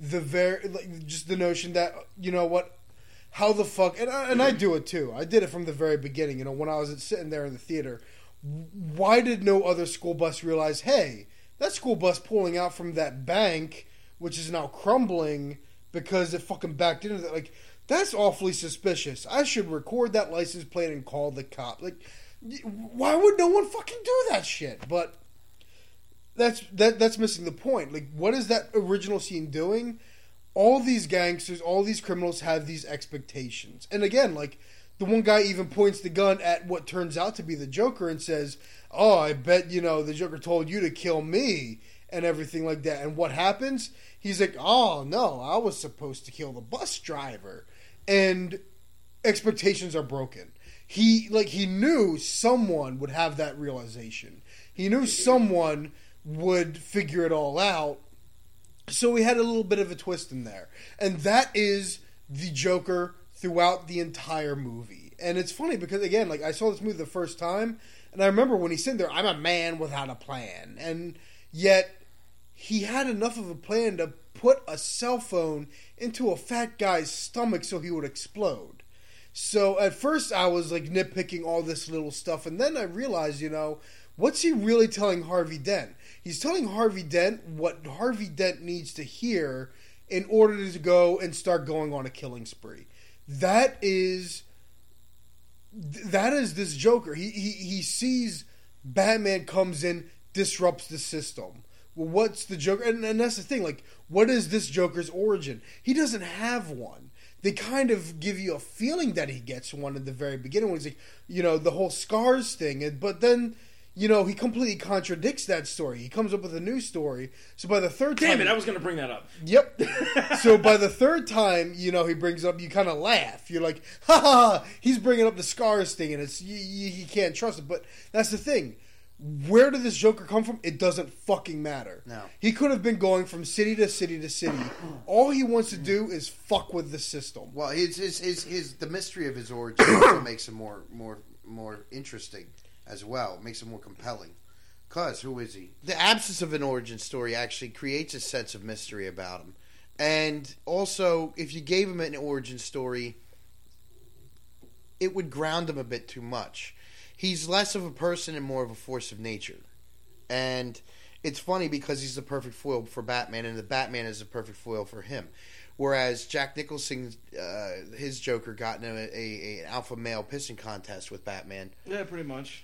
just the notion that, you know what, how the fuck, and I do it too. I did it from the very beginning. You know, when I was sitting there in the theater, why did no other school bus realize, hey, that school bus pulling out from that bank, which is now crumbling because it fucking backed into that? Like, that's awfully suspicious. I should record that license plate and call the cop. Like, why would no one fucking do that shit? But that's missing the point. Like, what is that original scene doing? All these gangsters, all these criminals have these expectations. And again, like, the one guy even points the gun at what turns out to be the Joker and says, oh, I bet, you know, the Joker told you to kill me and everything like that. And what happens? He's like, oh, no, I was supposed to kill the bus driver. And expectations are broken. He knew someone would have that realization. He knew someone would figure it all out. So we had a little bit of a twist in there. And that is the Joker throughout the entire movie. And it's funny because, again, like, I saw this movie the first time, and I remember when he's sitting there, I'm a man without a plan. And yet, he had enough of a plan to put a cell phone into a fat guy's stomach so he would explode. So at first I was like nitpicking all this little stuff, and then I realized, you know, what's he really telling Harvey Dent? He's telling Harvey Dent what Harvey Dent needs to hear in order to go and start going on a killing spree. That is this Joker. He sees Batman comes in, disrupts the system. Well, what's the Joker? And that's the thing. Like, what is this Joker's origin? He doesn't have one. They kind of give you a feeling that he gets one at the very beginning when he's like, you know, the whole scars thing. But then, you know, he completely contradicts that story. He comes up with a new story. So by the third time... Damn it, I was going to bring that up. Yep. So by the third time, you know, he brings up, you kind of laugh. You're like, ha ha, he's bringing up the scars thing, and it's you can't trust it. But that's the thing. Where did this Joker come from? It doesn't fucking matter. No. He could have been going from city to city to city. All he wants to do is fuck with the system. Well, the mystery of his origin also makes him more interesting as well. It makes him more compelling. Because, who is he? The absence of an origin story actually creates a sense of mystery about him. And also, if you gave him an origin story, it would ground him a bit too much. He's less of a person and more of a force of nature. And it's funny because he's the perfect foil for Batman, and the Batman is the perfect foil for him. Whereas Jack Nicholson, his Joker, got in an alpha male pissing contest with Batman. Yeah, pretty much.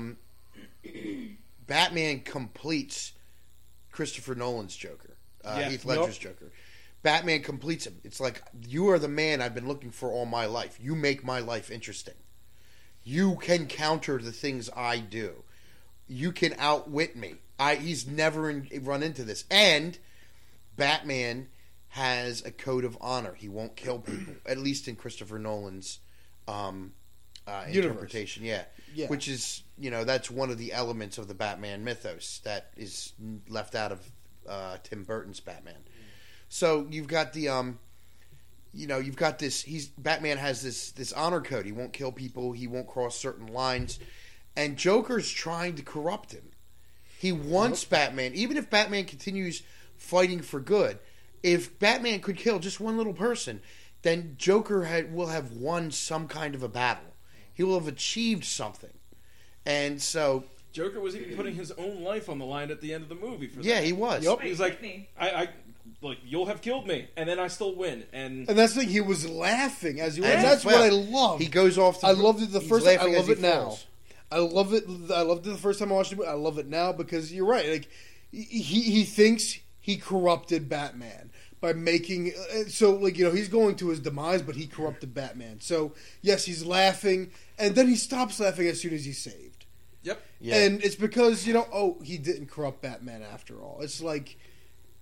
Batman completes Christopher Nolan's Joker. Yeah. Heath Ledger's Joker. Batman completes him. It's like, you are the man I've been looking for all my life. You make my life interesting. You can counter the things I do. You can outwit me. He's never run into this. And Batman has a code of honor. He won't kill people, at least in Christopher Nolan's interpretation. Yeah. Which is, you know, that's one of the elements of the Batman mythos that is left out of Tim Burton's Batman. So you've got the... you've got this. Batman has this honor code. He won't kill people. He won't cross certain lines, and Joker's trying to corrupt him. He wants Batman, even if Batman continues fighting for good. If Batman could kill just one little person, then Joker will have won some kind of a battle. He will have achieved something, and so Joker was even putting his own life on the line at the end of the movie. For that. Yeah, he was. Yep. He was like, like, you'll have killed me, and then I still win. And that's the thing. He was laughing as he went. And That's what I love. He goes off. I loved it the first time. I love it now. Falls. I love it. I loved it the first time I watched it. I love it now because you're right. Like, he thinks he corrupted Batman by making so, like, you know, he's going to his demise, but he corrupted Batman. So yes, he's laughing, and then he stops laughing as soon as he's saved. Yep. Yeah. And it's because, you know, he didn't corrupt Batman after all. It's like,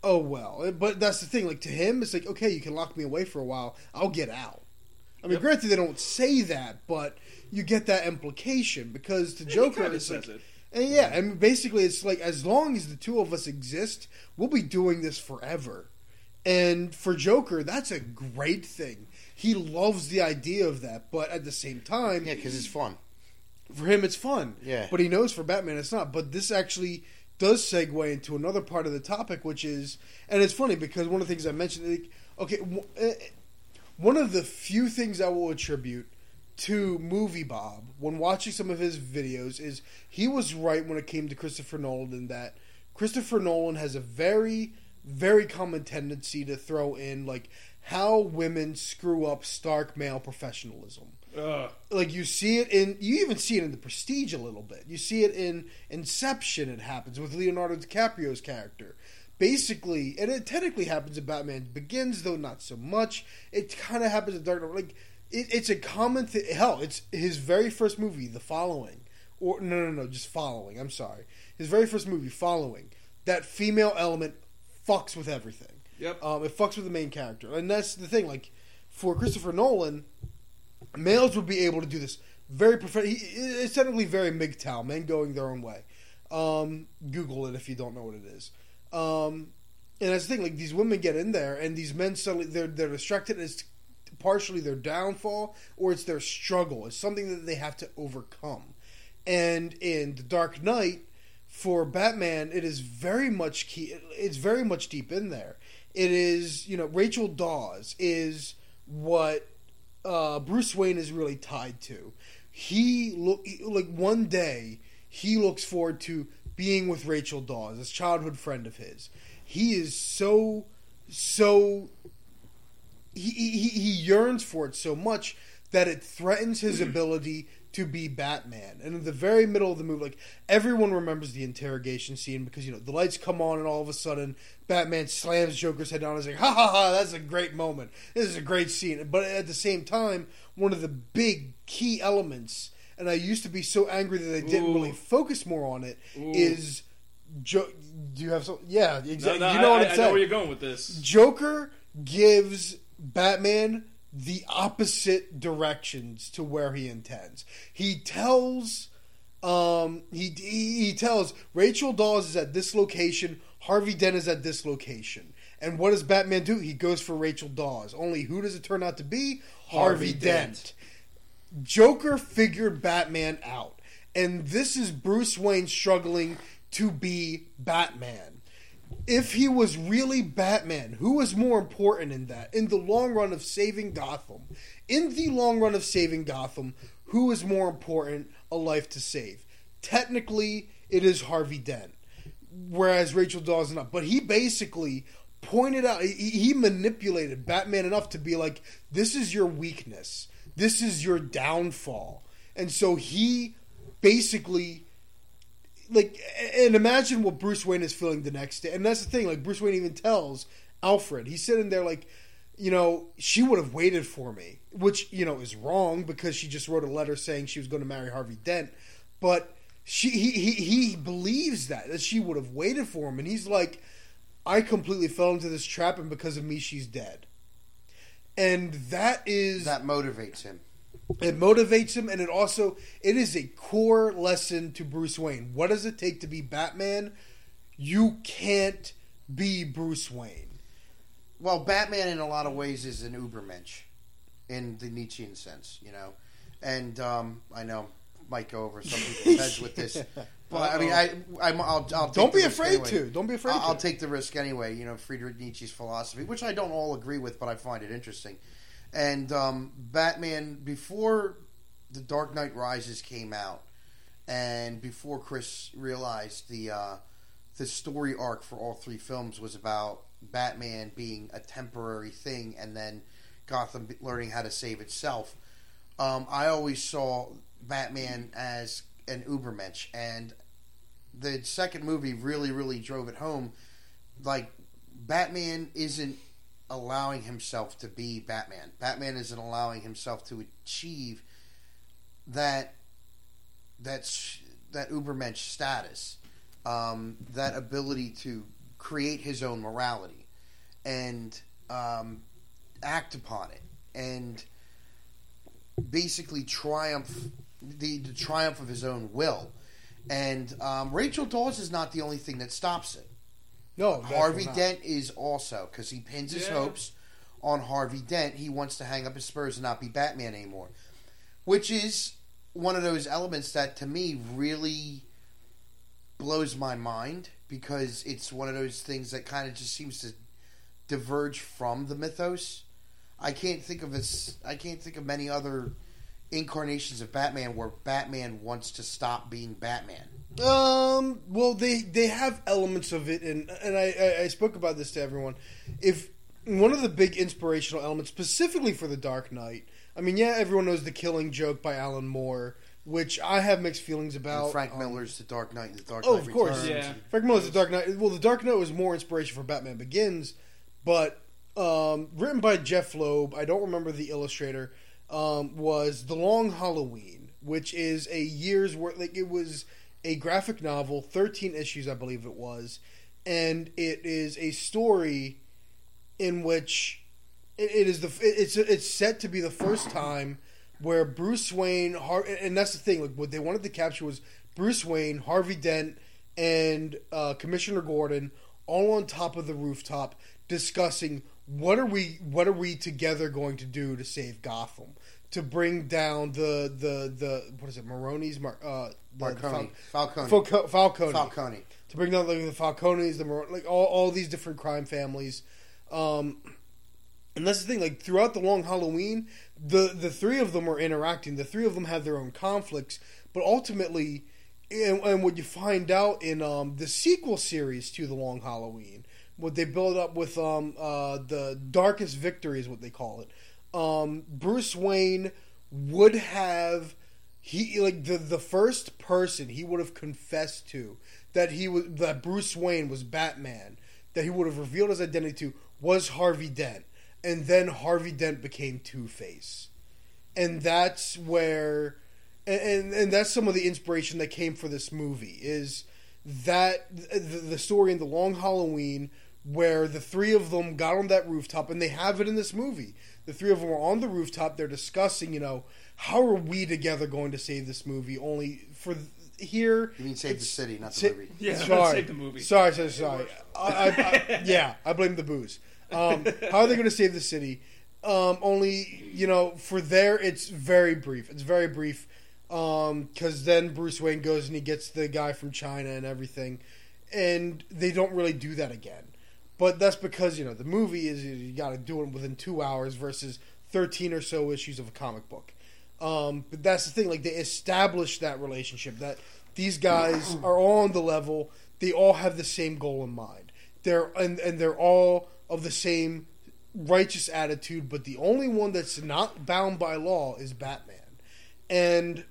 oh well. But that's the thing. Like, to him, it's like, okay, you can lock me away for a while. I'll get out. I mean, granted, they don't say that, but you get that implication because the Joker is like, and yeah, and basically it's like, as long as the two of us exist, we'll be doing this forever. And for Joker, that's a great thing. He loves the idea of that, but at the same time, Yeah, because it's fun. for him it's fun. Yeah. But he knows for Batman it's not. But this actually does segue into another part of the topic, which is, and it's funny because one of the things I mentioned, like, okay, one of the few things I will attribute to Movie Bob when watching some of his videos is he was right when it came to Christopher Nolan, in that Christopher Nolan has a very, very common tendency to throw in like how women screw up stark male professionalism. Like, you see it in, you even see it in The Prestige a little bit. You see it in Inception. It happens with Leonardo DiCaprio's character. Basically, and it technically happens in Batman Begins, though not so much. It kind of happens in Dark Knight. Like, it's a common thing. Hell, it's his very first movie, The Following. Or, no, just Following. I'm sorry. His very first movie, Following. That female element fucks with everything. Yep. It fucks with the main character. And that's the thing. Like, for Christopher Nolan, males would be able to do this very it's technically very MGTOW, men going their own way. Google it if you don't know what it is. And that's the thing, like, these women get in there, and these men suddenly, they're distracted. It's partially their downfall, or it's their struggle. It's something that they have to overcome. And in The Dark Knight, for Batman, it is very much key. It's very much deep in there. It is, Rachel Dawes is what Bruce Wayne is really tied to. One day, he looks forward to being with Rachel Dawes, a childhood friend of his. He is he yearns for it so much that it threatens his ability to be Batman. And in the very middle of the movie, like, everyone remembers the interrogation scene because, the lights come on and all of a sudden Batman slams Joker's head down and is like, ha ha ha, that's a great moment. This is a great scene. But at the same time, one of the big key elements, and I used to be so angry that they didn't really focus more on it, is... do you have some? Yeah, exactly. No, you know what I'm I saying. know where you're going with this. Joker gives Batman the opposite directions to where he intends. He tells he tells Rachel Dawes is at this location, Harvey Dent is at this location. And what does Batman do? He goes for Rachel Dawes. Only who does it turn out to be? Harvey Dent. Joker figured Batman out. And this is Bruce Wayne struggling to be Batman. If he was really Batman, who was more important in that? In the long run of saving Gotham. In the long run of saving Gotham, who is more important a life to save? Technically, it is Harvey Dent. Whereas Rachel Dawes is not. But he basically pointed out, he manipulated Batman enough to be like, this is your weakness. This is your downfall. And so he basically... Like, and imagine what Bruce Wayne is feeling the next day. And that's the thing, like, Bruce Wayne even tells Alfred, he's sitting there like, she would have waited for me. Which, is wrong because she just wrote a letter saying she was going to marry Harvey Dent. But he believes that she would have waited for him. And he's like, I completely fell into this trap, and because of me, she's dead. And that motivates him. It motivates him, and it is a core lesson to Bruce Wayne. What does it take to be Batman? You can't be Bruce Wayne. Well, Batman in a lot of ways is an Ubermensch in the Nietzschean sense, And I know I might go over some people's heads with this, but I mean, I'll don't be afraid anyway. to. Don't be afraid. I'll take the risk anyway. Friedrich Nietzsche's philosophy, which I don't all agree with, but I find it interesting. And Batman, before The Dark Knight Rises came out, and before Chris realized the story arc for all three films was about Batman being a temporary thing and then Gotham learning how to save itself, I always saw Batman as an Ubermensch. And the second movie really, really drove it home. Like, Batman isn't allowing himself to be Batman. Batman isn't allowing himself to achieve that Ubermensch status, that ability to create his own morality and act upon it and basically triumph the triumph of his own will. And Rachel Dawes is not the only thing that stops it. No, Harvey not. Dent is also, because he pins his hopes on Harvey Dent. He wants to hang up his spurs and not be Batman anymore, which is one of those elements that to me really blows my mind, because it's one of those things that kind of just seems to diverge from the mythos. I can't think of many other incarnations of Batman where Batman wants to stop being Batman. Well, they have elements of it, and I spoke about this to everyone. If one of the big inspirational elements, specifically for The Dark Knight, I mean, yeah, everyone knows the Killing Joke by Alan Moore, which I have mixed feelings about. And Frank Miller's The Dark Knight and The Dark Oh, Knight of course, Returns. Yeah. Frank Miller's The Dark Knight. Well, The Dark Knight was more inspiration for Batman Begins, but written by Jeff Loeb. I don't remember the illustrator. Was The Long Halloween, which is a year's worth. Like, it was a graphic novel, 13 issues, I believe it was, and it is a story in which it's set to be the first time where Bruce Wayne, and that's the thing. Like, what they wanted to capture was Bruce Wayne, Harvey Dent, and Commissioner Gordon all on top of the rooftop discussing what are we together going to do to save Gotham, to bring down the what is it, Maroni's Falcone. Falcone. To bring down the Falcones, like all these different crime families. And that's the thing, like, throughout The Long Halloween, the three of them are interacting. The three of them have their own conflicts, but ultimately, and what you find out in the sequel series to The Long Halloween, what they build up with the Darkest Victory is what they call it. Bruce Wayne would have the first person he would have confessed to that Bruce Wayne was Batman, that he would have revealed his identity to, was Harvey Dent. And then Harvey Dent became Two-Face. And that's where... And that's some of the inspiration that came for this movie, is that the story in The Long Halloween where the three of them got on that rooftop, and they have it in this movie. The three of them are on the rooftop, they're discussing, how are we together going to save this movie? Only for here... You mean save the city, not the movie. Yeah, sorry. save the movie. Sorry. I blame the booze. How are they going to save the city? Only, for there, it's very brief. It's very brief. Because then Bruce Wayne goes and he gets the guy from China and everything. And they don't really do that again. But that's because, the movie is, you got to do it within 2 hours versus 13 or so issues of a comic book. But that's the thing, like, they establish that relationship, that these guys are all on the level, they all have the same goal in mind. They're all of the same righteous attitude, but the only one that's not bound by law is Batman. And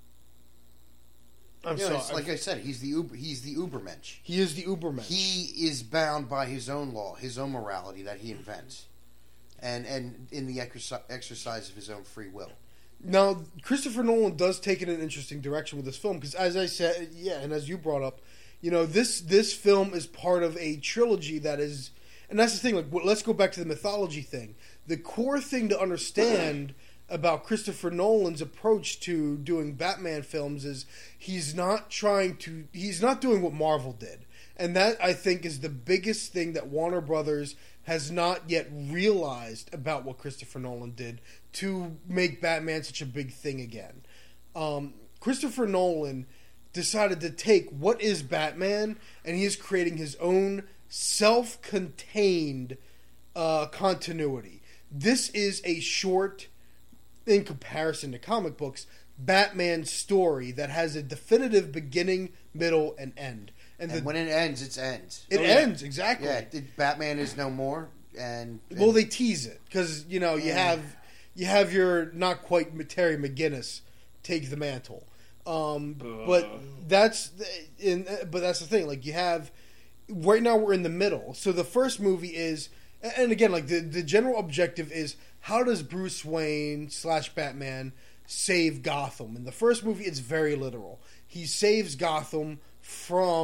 I'm sorry. Like I said, he's the Ubermensch. He is the Ubermensch. He is bound by his own law, his own morality that he invents, and in the exercise of his own free will. Now, Christopher Nolan does take it in an interesting direction with this film, because as I said, and as you brought up, this film is part of a trilogy that is, and that's the thing, like, let's go back to the mythology thing. The core thing to understand about Christopher Nolan's approach to doing Batman films is he's not doing what Marvel did. And that, I think, is the biggest thing that Warner Brothers has not yet realized about what Christopher Nolan did to make Batman such a big thing again. Christopher Nolan decided to take what is Batman, and he is creating his own self-contained continuity. This is a short, in comparison to comic books, Batman story that has a definitive beginning, middle, and end. And when it ends, it ends. It ends, exactly. Yeah, Batman is no more. And well, they tease it because you have your not quite Terry McGinnis take the mantle, but that's the thing. Like, you have right now we're in the middle. So the first movie is, and again, like the general objective is, how does Bruce Wayne / Batman save Gotham? In the first movie, it's very literal. He saves Gotham from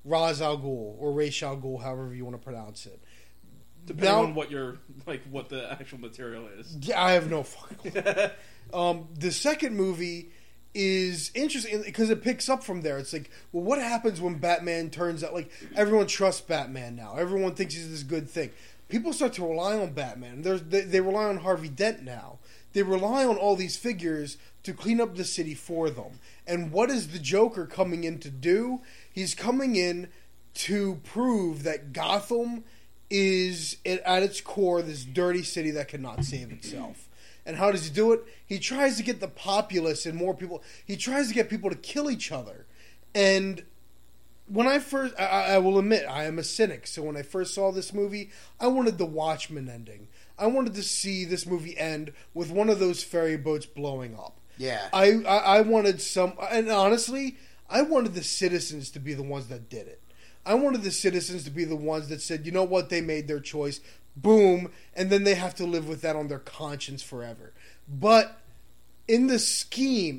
Ra's al Ghul or Ra's al Ghul, however you want to pronounce it. Depending Now- on what the actual material is. Yeah, I have no fucking clue. The second movie is interesting because it picks up from there. It's like, well, what happens when Batman turns out, like, everyone trusts Batman now. Everyone thinks he's this good thing. People start to rely on Batman. They rely on Harvey Dent now. They rely on all these figures to clean up the city for them. And what is the Joker coming in to do? He's coming in to prove that Gotham is, at its core, this dirty city that cannot save itself. And how does he do it? He tries to get the populace and more people. He tries to get people to kill each other. And when I will admit, I am a cynic. So when I first saw this movie, I wanted the Watchmen ending. I wanted to see this movie end with one of those ferry boats blowing up. Yeah. I wanted and honestly, I wanted the citizens to be the ones that did it. I wanted the citizens to be the ones that said, you know what, they made their choice, boom, and then they have to live with that on their conscience forever. But in the scheme,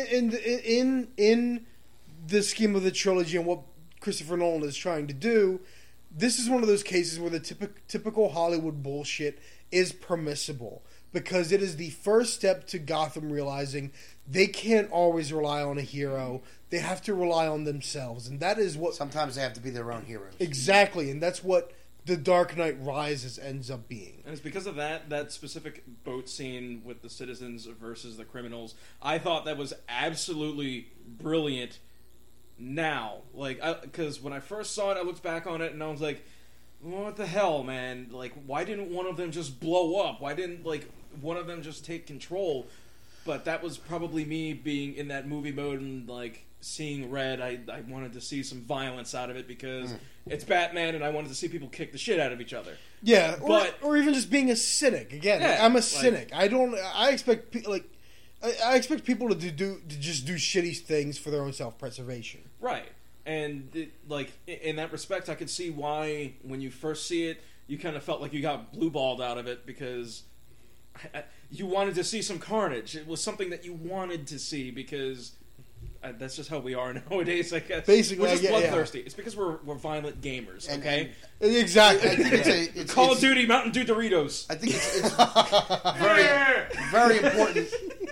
in the scheme of the trilogy and what Christopher Nolan is trying to do, this is one of those cases where the typical Hollywood bullshit is permissible. Because it is the first step to Gotham realizing they can't always rely on a hero. They have to rely on themselves. And that is what... Sometimes they have to be their own heroes. Exactly. And that's what The Dark Knight Rises ends up being. And it's because of that specific boat scene with the citizens versus the criminals. I thought that was absolutely brilliant now. Like, because when I first saw it, I looked back on it and I was like, what the hell, man? Like, why didn't one of them just blow up? Why didn't, like, one of them just take control? But that was probably me being in that movie mode and, like, seeing red. I wanted to see some violence out of it because it's Batman and I wanted to see people kick the shit out of each other. Yeah, But- or even just being a cynic. Again, Yeah, I'm a like- cynic. I expect I expect people to just do shitty things for their own self-preservation. Right. And, in that respect, I could see why, when you first see it, you kind of felt like you got blue-balled out of it because you wanted to see some carnage. It was something that you wanted to see because that's just how we are nowadays, I guess. Basically, we're just yeah. bloodthirsty. It's because we're violent gamers, okay? Exactly. I think it's Call of Duty, Mountain Dew Doritos. I think it's very important.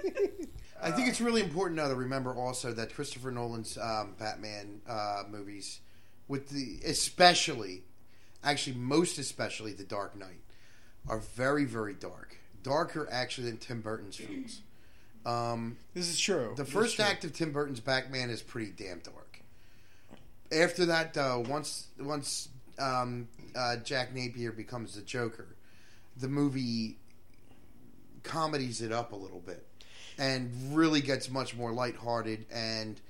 I think it's really important now to remember also that Christopher Nolan's Batman movies, most especially The Dark Knight, are very, very dark. Darker, actually, than Tim Burton's films. This is true. The first act of Tim Burton's Batman is pretty damn dark. After that, once Jack Napier becomes the Joker, the movie comedies it up a little bit and really gets much more lighthearted and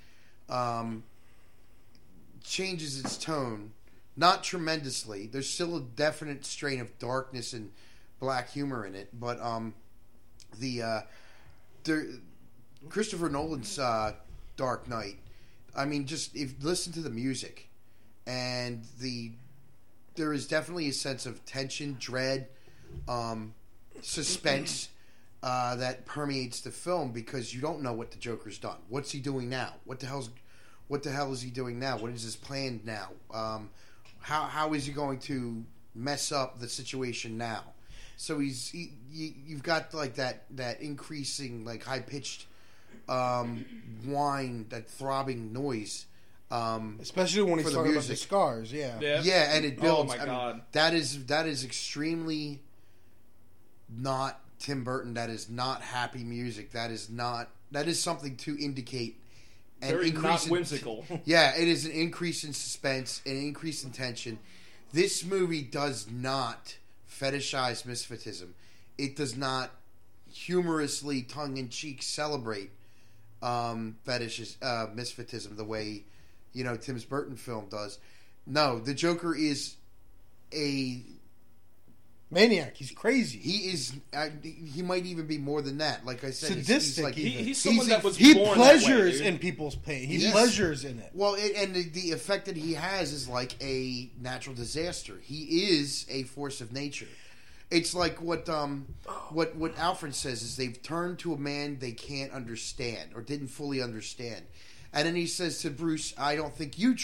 changes its tone. Not tremendously. There's still a definite strain of darkness and black humor in it, but Christopher Nolan's Dark Knight, I mean, just listen to the music, and there is definitely a sense of tension, dread, suspense that permeates the film because you don't know what the Joker's done. What's he doing now? What the hell is he doing now? What is his plan now? How is he going to mess up the situation now? So you've got like that increasing, like, high pitched whine, that throbbing noise, especially when he's for the talking about music. the scars. Yeah. Yeah, and it builds. Oh my God. That is extremely not Tim Burton. That is not happy music. That is something to indicate an Very increase not in, whimsical. Yeah, it is an increase in suspense, an increase in tension. This movie does not fetishize misfitism. It does not humorously, tongue-in-cheek celebrate misfitism the way, Tim Burton film does. No, the Joker is a Maniac. He's crazy. He is. He might even be more than that. Like I said, Sadistic. He's someone that was He born pleasures that way, dude. in people's pain. He Yes. pleasures in it. Well, and the effect that he has is like a natural disaster. He is a force of nature. It's like what Alfred says is they've turned to a man they can't understand or didn't fully understand, and then he says to Bruce, "I don't think you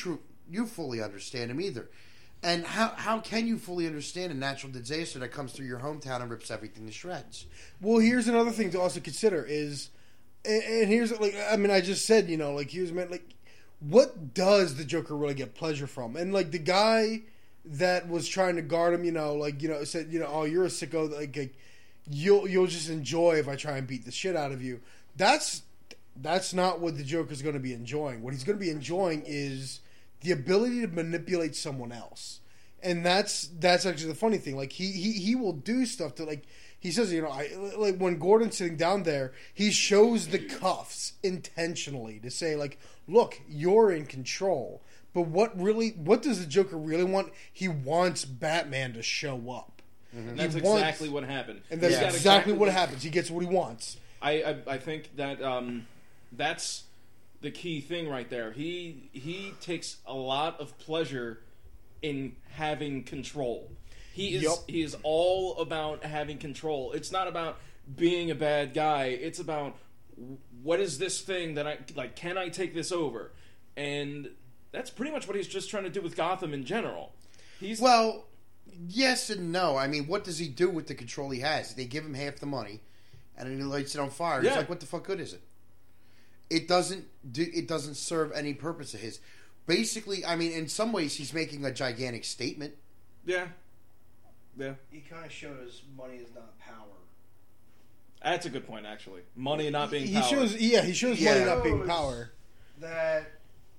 you fully understand him either. And how can you fully understand a natural disaster that comes through your hometown and rips everything to shreds? Well, here's another thing to also consider is, and here's like, I mean, I just said, you know, like he was meant like, what does the Joker really get pleasure from? And like the guy that was trying to guard him, you know, like, you know, said, you know, oh, you're a sicko, like you'll just enjoy if I try and beat the shit out of you. That's not what the Joker's going to be enjoying. What he's going to be enjoying is the ability to manipulate someone else. And that's actually the funny thing. Like he will do stuff to, like, he says, you know, like when Gordon's sitting down there, he shows the cuffs intentionally to say, like, look, you're in control. But what does the Joker really want? He wants Batman to show up. Mm-hmm. That's exactly what happened. And that's exactly what happens. He gets what he wants. I think that that's the key thing right there. He takes a lot of pleasure in having control. He is all about having control. It's not about being a bad guy. It's about, what is this thing that I like? Can I take this over? And that's pretty much what he's just trying to do with Gotham in general. Well, yes and no. I mean, what does he do with the control he has? They give him half the money, and then he lights it on fire. Yeah. It's like, what the fuck good is it? It doesn't serve any purpose of his. Basically, I mean, in some ways, he's making a gigantic statement. Yeah. He kind of shows money is not power. That's a good point, actually. Money not being He power. shows money not being power. That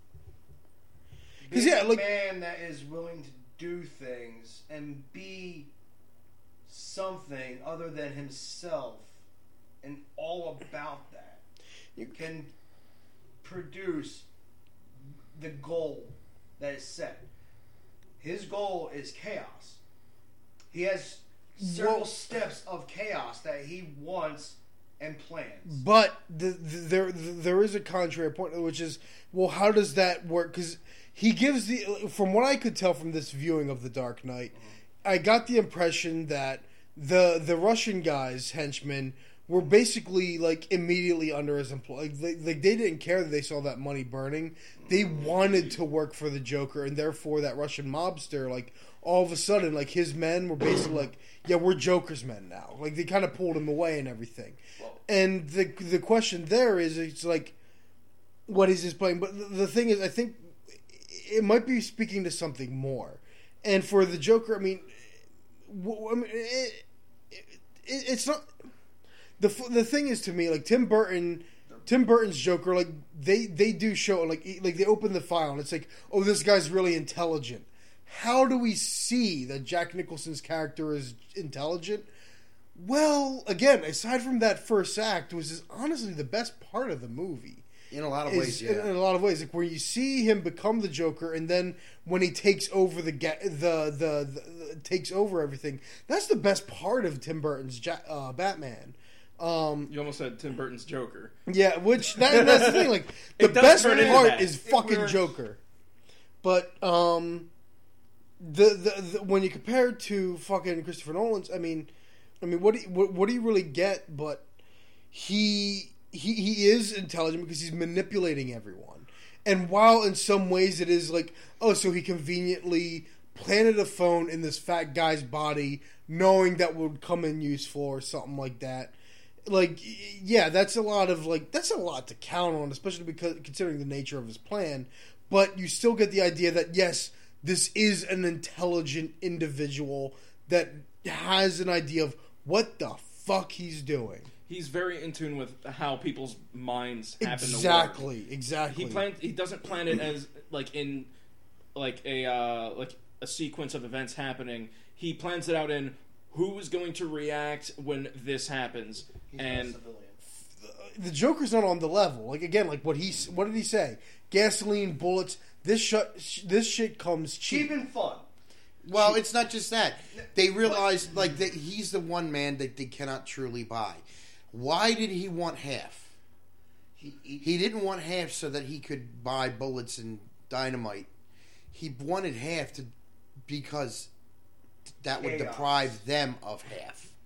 Because being a man that is willing to do things and be something other than himself and all about that, you can produce the goal that is set. His goal is chaos. He has several steps of chaos that he wants and plans. But there is a contrary point, which is, well, how does that work? Because he gives from what I could tell from this viewing of The Dark Knight, I got the impression that the Russian guys, henchmen, were basically like immediately under his employ. Like they didn't care that they saw that money burning. They wanted to work for the Joker, and therefore that Russian mobster, like, all of a sudden, like, his men were basically like, yeah, we're Joker's men now. Like, they kind of pulled him away and everything. And the question there is, it's like, what is his plan? But the thing is, I think it might be speaking to something more. And for the Joker, I mean, it's not. The thing is, to me, like, Tim Burton's Joker, like, they do show, like they open the file and it's like, oh, this guy's really intelligent. How do we see that Jack Nicholson's character is intelligent? Well, again, aside from that first act, which is honestly the best part of the movie. In a lot of ways, yeah. In a lot of ways, like where you see him become the Joker, and then when he takes over takes over everything, that's the best part of Tim Burton's Batman. You almost said Tim Burton's Joker. Yeah, which that's the thing. Like, the best part is fucking Joker. But the when you compare it to fucking Christopher Nolan's, I mean, what do you really get? But he is intelligent because he's manipulating everyone. And while in some ways it is like, oh, so he conveniently planted a phone in this fat guy's body, knowing that would come in useful or something like that. Like, yeah, that's a lot to count on, especially because considering the nature of his plan. But you still get the idea that, yes, this is an intelligent individual that has an idea of what the fuck he's doing. He's very in tune with how people's minds happen to work. Exactly. He doesn't plan it as like in like a sequence of events happening. He plans it out in who's going to react when this happens. He's and not a civilian. The Joker's not on the level. Like, again, like what did he say? Gasoline, bullets. This shit comes cheap. Cheap and fun. Well, it's not just that. They realize like that he's the one man that they cannot truly buy. Why did he want half? He didn't want half so that he could buy bullets and dynamite. He wanted half because that would deprive them of half.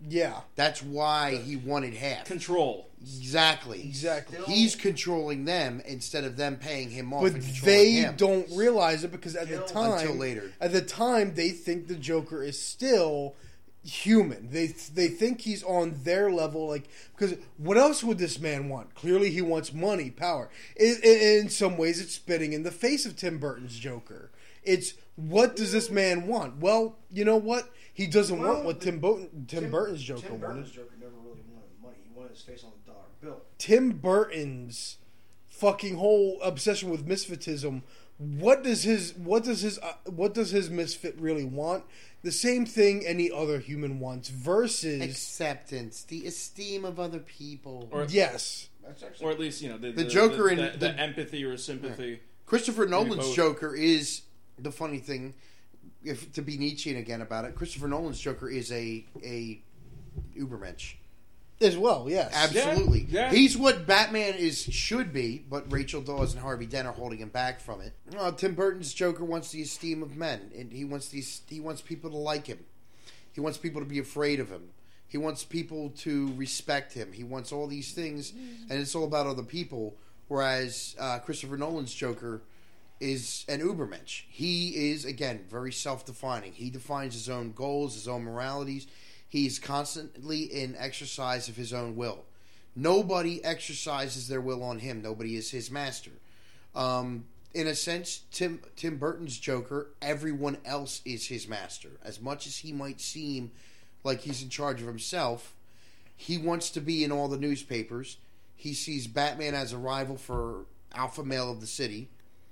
Yeah. That's why he wanted half. Control. Exactly. Exactly. He's controlling them instead of them paying him off. But and controlling they him. don't realize it because at the time, Until later. At the time, they think the Joker is still human. They think he's on their level. Like, because what else would this man want? Clearly, he wants money, power. In some ways, it's spitting in the face of Tim Burton's Joker. It's what does this man want? Well, you know what? He doesn't want what Tim Burton's Joker Tim wanted. Burton's Joker never really wanted money. He wanted his face on the dollar bill. Tim Burton's fucking whole obsession with misfitism. What does his misfit really want? The same thing any other human wants. Versus acceptance, the esteem of other people. Yes, That's actually, Or at least, The Joker in the the- empathy or sympathy. Christopher Nolan's both. Joker is the funny thing. If to be Nietzschean again about it, Christopher Nolan's Joker is a Ubermensch. as well. Yes, Absolutely. Yeah. He's what Batman should be, but Rachel Dawes and Harvey Dent are holding him back from it. Tim Burton's Joker wants the esteem of men, and he wants people to like him. He wants people to be afraid of him. He wants people to respect him. He wants all these things, and it's all about other people. Whereas Christopher Nolan's Joker is an Ubermensch. He is, again, very self-defining. He defines his own goals, his own moralities. He's constantly in exercise of his own will. Nobody exercises their will on him. Nobody is his master. In a sense, Tim Burton's Joker, everyone else is his master. As much as he might seem like he's in charge of himself, he wants to be in all the newspapers. He sees Batman as a rival for alpha male of the city.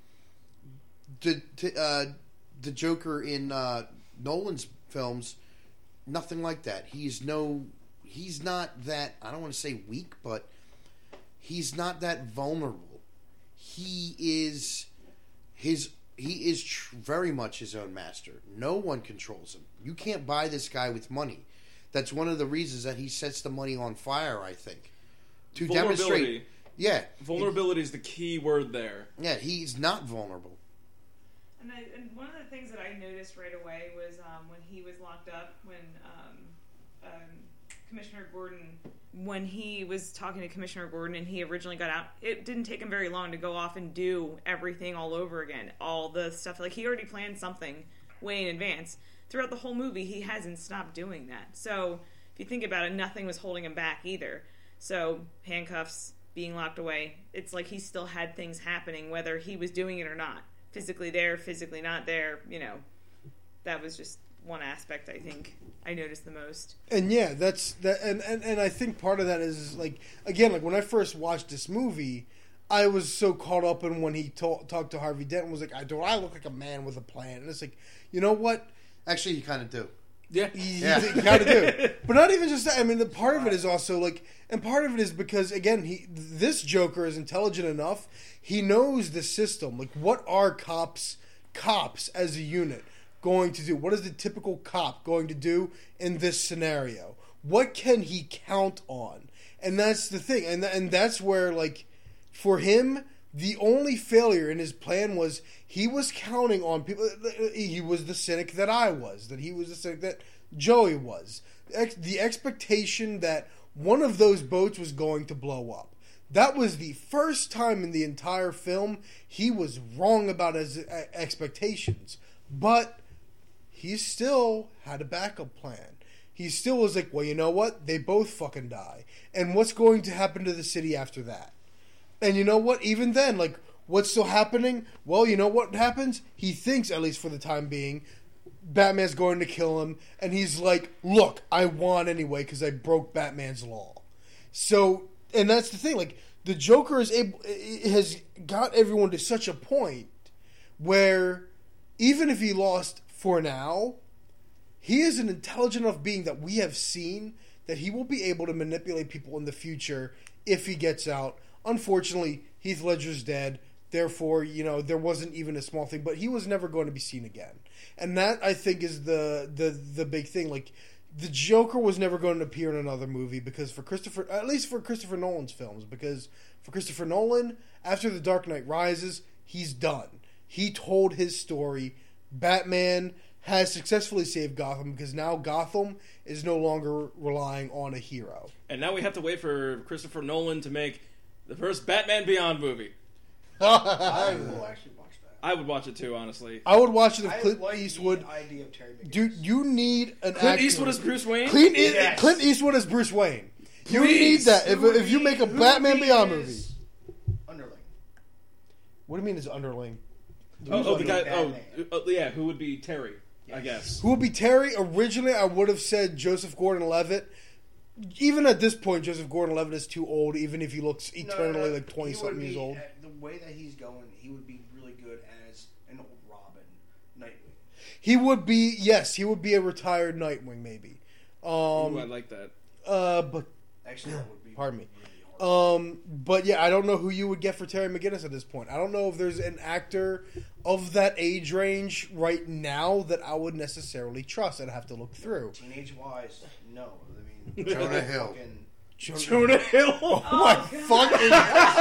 The Joker in Nolan's films, nothing like that. He's not that, I don't want to say weak, but he's not that vulnerable. He is very much his own master. No one controls him. You can't buy this guy with money. That's one of the reasons that he sets the money on fire, I think. To demonstrate. Yeah. Vulnerability is the key word there. Yeah, he's not vulnerable. And one of the things that I noticed right away was when he was locked up, when Commissioner Gordon, when he was talking to Commissioner Gordon and he originally got out, it didn't take him very long to go off and do everything all over again. All the stuff, like he already planned something way in advance. Throughout the whole movie, he hasn't stopped doing that. So if you think about it, nothing was holding him back either. So handcuffs, being locked away, it's like he still had things happening, whether he was doing it or not. Physically there, physically not there, that was just one aspect I think I noticed the most. And yeah, and I think part of that is like, again, like when I first watched this movie, I was so caught up in when he talked to Harvey Dent and was like, do I look like a man with a plan? And it's like, you know what? Actually, you kind of do. Yeah. You kind of do. But not even just that. I mean, the part of it is also like, and part of it is because, again, this Joker is intelligent enough. He knows the system. Like, what are cops as a unit going to do? What is the typical cop going to do in this scenario? What can he count on? And that's the thing. And that's where, like, for him, the only failure in his plan was he was counting on people. He was the cynic that I was. That he was the cynic that Joey was. The expectation that one of those boats was going to blow up. That was the first time in the entire film he was wrong about his expectations. But he still had a backup plan. He still was like, well, you know what? They both fucking die. And what's going to happen to the city after that? And you know what? Even then, like, what's still happening? Well, you know what happens? He thinks, at least for the time being, Batman's going to kill him. And he's like, look, I won anyway because I broke Batman's law. So, and that's the thing. Like, the Joker has got everyone to such a point where even if he lost for now, he is an intelligent enough being that we have seen that he will be able to manipulate people in the future if he gets out. Unfortunately, Heath Ledger's dead. Therefore, there wasn't even a small thing, but he was never going to be seen again. And that, I think, is the big thing. Like, the Joker was never going to appear in another movie because at least for Christopher Nolan's films, because for Christopher Nolan, after The Dark Knight Rises, he's done. He told his story. Batman has successfully saved Gotham because now Gotham is no longer relying on a hero. And now we have to wait for Christopher Nolan to make the first Batman Beyond movie. I will actually watch that. I would watch it too, honestly. I would watch it if I Clint like Eastwood. the idea of Terry McGinnis. Dude, you need an Clint actor. Eastwood as Bruce Wayne? Yes. Clint Eastwood as Bruce Wayne. You Please. need that Who would if you be- make a who would Batman be Beyond his movie. Underling. What do you mean his underling? Oh, the guy. Batman. Yeah, who would be Terry, I guess. Who would be Terry? Originally, I would have said Joseph Gordon-Levitt. Even at this point, Joseph Gordon-Levitt is too old, even if he looks eternally like 20-something years old. The way that he's going, he would be really good as an old Robin, Nightwing. He would be, yes, he would be a retired Nightwing, maybe. Ooh, I like that. But Actually, that would be Pardon me. really hard. but yeah, I don't know who you would get for Terry McGinnis at this point. I don't know if there's an actor of that age range right now that I would necessarily trust. I'd have to look through. Teenage-wise, no. I mean, Jonah Hill. fucking- Jonah Hill. Oh my fucking!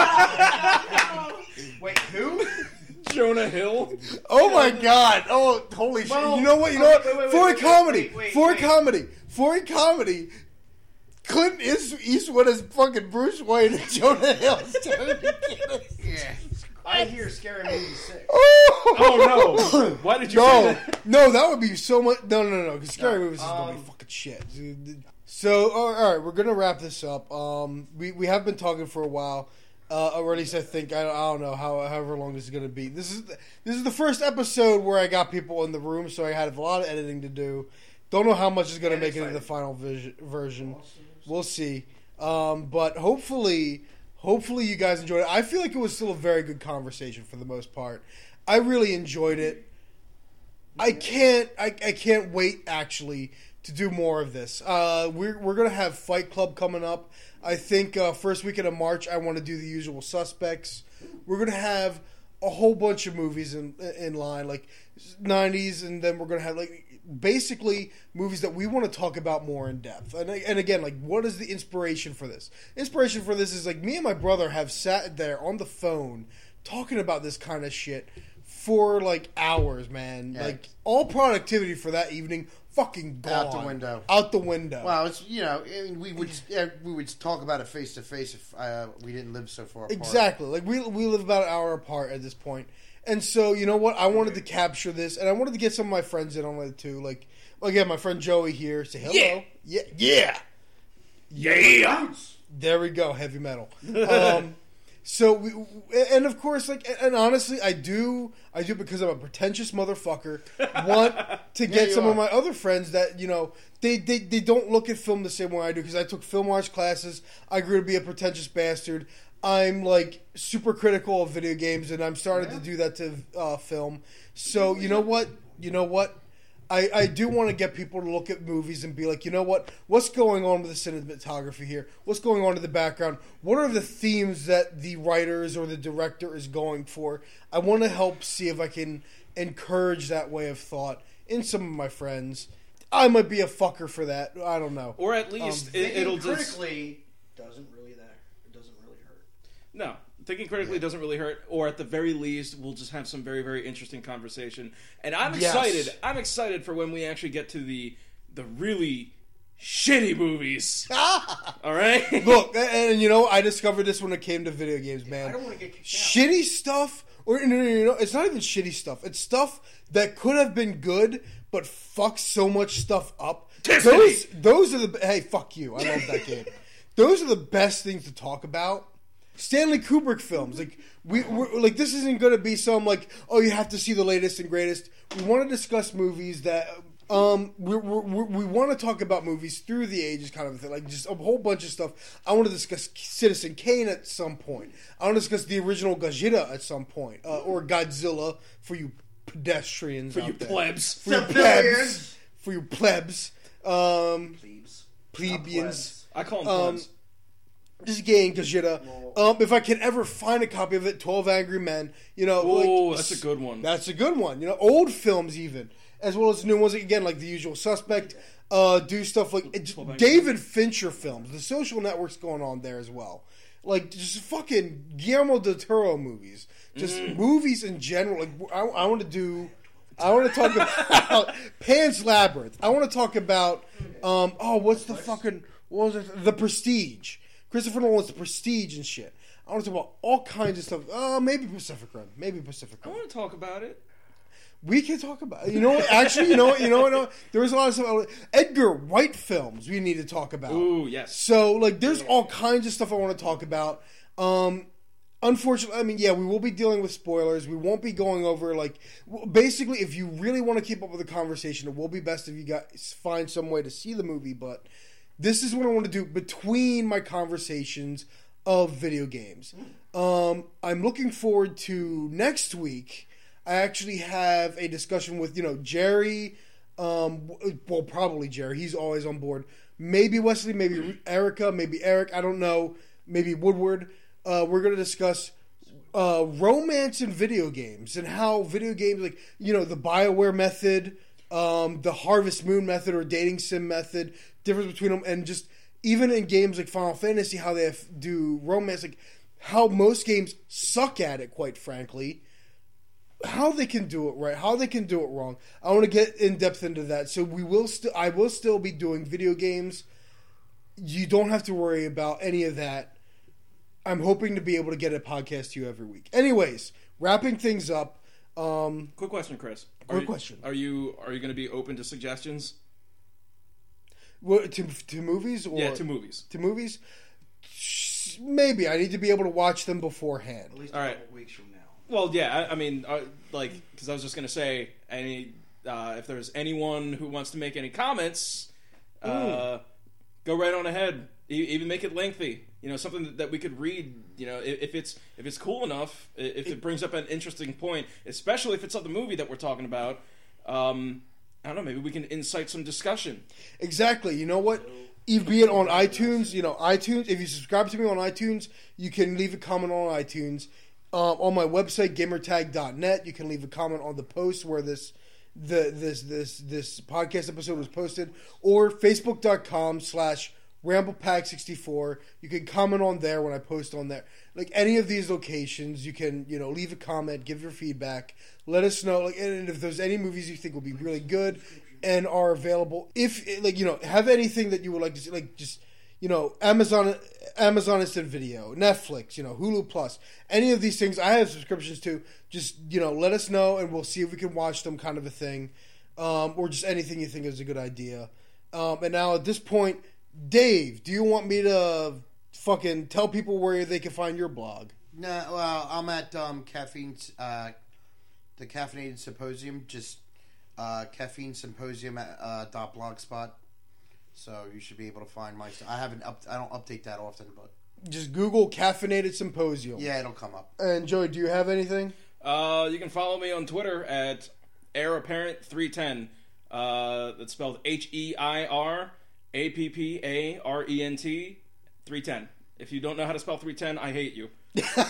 Wait, who? Jonah Hill. Oh my god! Oh, holy shit! Well, You know what? You know what? wait, For a wait, comedy, wait, for a wait. comedy, for a comedy. Clint Eastwood as fucking Bruce Wayne and Jonah Hill as Terry McGinnis. Yeah. I hear Scary Movie 6. Oh no! Why did you say No, that? no, that would be so much. No, because Scary Movies is gonna be fucking shit. Dude. So, all right, we're gonna wrap this up. We have been talking for a while, or at least I think I don't know however long this is gonna be. This is the first episode where I got people in the room, so I had a lot of editing to do. Don't know how much is gonna make it into the final version. We'll see. But hopefully you guys enjoyed it. I feel like it was still a very good conversation for the most part. I really enjoyed it. I can't wait actually to do more of this. We're gonna have Fight Club coming up. I think first weekend of March I want to do The Usual Suspects. We're gonna have a whole bunch of movies in line, like 90s, and then we're gonna have like basically movies that we want to talk about more in depth. And again, like, what is the inspiration for this? Inspiration for this is like me and my brother have sat there on the phone talking about this kind of shit for like hours, man. Yeah. Like all productivity for that evening fucking gone. Out the window. Out the window. Well, it's I mean, we would talk about it face to face if we didn't live so far apart. Exactly. Like we live about an hour apart at this point. And so, you know what? I wanted to capture this, and I wanted to get some of my friends in on it too. Like, again, my friend Joey here. Say hello. Yeah. There we go. Heavy metal. So, and of course, like, and honestly, I do because I'm a pretentious motherfucker. Want to get some of my other friends that they don't look at film the same way I do because I took film arts classes. I grew to be a pretentious bastard. I'm like super critical of video games, and I'm starting to do that to film. So you know what? I do want to get people to look at movies and be like, you know what? What's going on with the cinematography here? What's going on in the background? What are the themes that the writers or the director is going for? I want to help see if I can encourage that way of thought in some of my friends. I might be a fucker for that. I don't know. Or at least it'll just critically doesn't really hurt. no. Thinking critically doesn't really hurt, or at the very least, we'll just have some very, very interesting conversation. And I'm excited. Yes. I'm excited for when we actually get to the really shitty movies. All right. Look, and I discovered this when it came to video games, man. I don't want to get kicked out. Shitty stuff, or no, it's not even shitty stuff. It's stuff that could have been good, but fucks so much stuff up. Those are the hey, fuck you. I love that game. Those are the best things to talk about. Stanley Kubrick films, like we're like, this isn't going to be some like, oh, you have to see the latest and greatest. We want to discuss movies that we want to talk about movies through the ages, kind of a thing, like just a whole bunch of stuff. I want to discuss Citizen Kane at some point. I want to discuss the original Gojira at some point, or Godzilla for you pedestrians, For out you there. plebs. for you plebs, for you plebs, plebeians. Plebs. I call them plebs. This game, Gojira. If I can ever find a copy of it, 12 Angry Men. Oh, that's a good one. That's a good one. Old films even, as well as new ones. Again, like The Usual Suspect. Do stuff like David Fincher films. The Social Network's going on there as well. Like just fucking Guillermo del Toro movies. Just movies in general. Like I want to do I want to talk about Pan's Labyrinth. I want to talk about what's the fucking what was it? The Prestige. Christopher Nolan's The Prestige and shit. I want to talk about all kinds of stuff. Maybe Pacific Rim. I want to talk about it. We can talk about it. You know what? Actually, you know what? There was a lot of stuff. Edgar Wright films we need to talk about. Ooh, yes. So, like, there's all kinds of stuff I want to talk about. Unfortunately, I mean, yeah, we will be dealing with spoilers. We won't be going over, like, basically, if you really want to keep up with the conversation, it will be best if you guys find some way to see the movie, but this is what I want to do between my conversations of video games. I'm looking forward to next week. I actually have a discussion with, Jerry, probably Jerry. He's always on board. Maybe Wesley, maybe Erica, maybe Eric, I don't know, maybe Woodward. We're going to discuss romance in video games and how video games, like, the BioWare method, the Harvest Moon method or dating sim method, difference between them, and just even in games like Final Fantasy, how they do romance, like how most games suck at it, quite frankly, how they can do it right, how they can do it wrong. I want to get in depth into that. So I will still be doing video games. You don't have to worry about any of that. I'm hoping to be able to get a podcast to you every week. Anyways, wrapping things up. Quick question, Chris. Question. Are you going to be open to suggestions? What, to movies? Or, yeah, to movies. To movies? Maybe. I need to be able to watch them beforehand. At least all a right. couple weeks from now. Well, yeah, I mean, because I was just going to say, if there's anyone who wants to make any comments, go right on ahead. Even make it lengthy. Something that we could read. If it's cool enough, if it brings up an interesting point, especially if it's of the movie that we're talking about. I don't know. Maybe we can incite some discussion. Exactly. You know what? Be it on iTunes. iTunes. If you subscribe to me on iTunes, you can leave a comment on iTunes. On my website, gamertag.net, you can leave a comment on the post where this podcast episode was posted, or facebook.com/RamblePack64. You can comment on there when I post on there. Like any of these locations, you can leave a comment, give your feedback, let us know. And if there's any movies you think will be really good and are available, if have anything that you would like to see, just Amazon Instant Video, Netflix, Hulu Plus, any of these things I have subscriptions to. Just let us know and we'll see if we can watch them, kind of a thing, or just anything you think is a good idea. And now at this point, Dave, do you want me to fucking tell people where they can find your blog? No, well, I'm at the Caffeinated Symposium, just caffeinesymposium.blogspot. So you should be able to find my stuff. I don't update that often, but just Google Caffeinated Symposium. Yeah, it'll come up. And Joey, do you have anything? You can follow me on Twitter at heirapparent310. That's spelled HEIRAPPARENT 310. If you don't know how to spell 310, I hate you.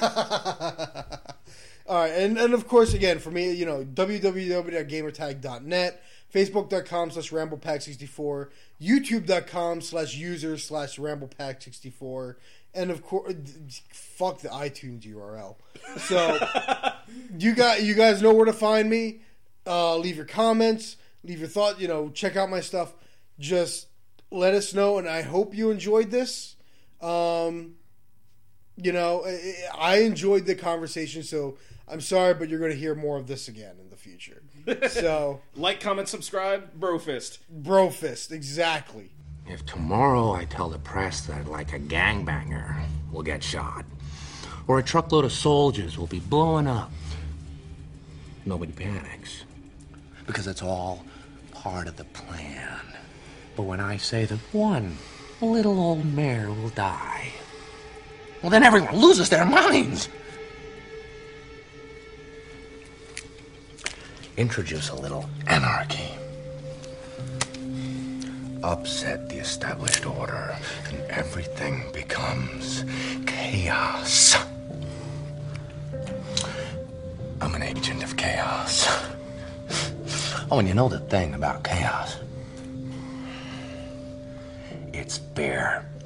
All right, and of course, again, for me, www.gamertag.net, facebook.com/RamblePack64, youtube.com/user/RamblePack64, and of course, fuck the iTunes URL. So, you guys know where to find me. Leave your comments, leave your thoughts, check out my stuff. Just let us know, and I hope you enjoyed this. I enjoyed the conversation, so I'm sorry, but you're going to hear more of this again in the future. So, like, comment, subscribe, Brofist. Brofist, exactly. If tomorrow I tell the press that, like, a gangbanger will get shot, or a truckload of soldiers will be blowing up, nobody panics. Because it's all part of the plan. But when I say that one little old mare will die, well, then everyone loses their minds. Introduce a little anarchy. Upset the established order, and everything becomes chaos. I'm an agent of chaos. Oh, and you know the thing about chaos? It's bare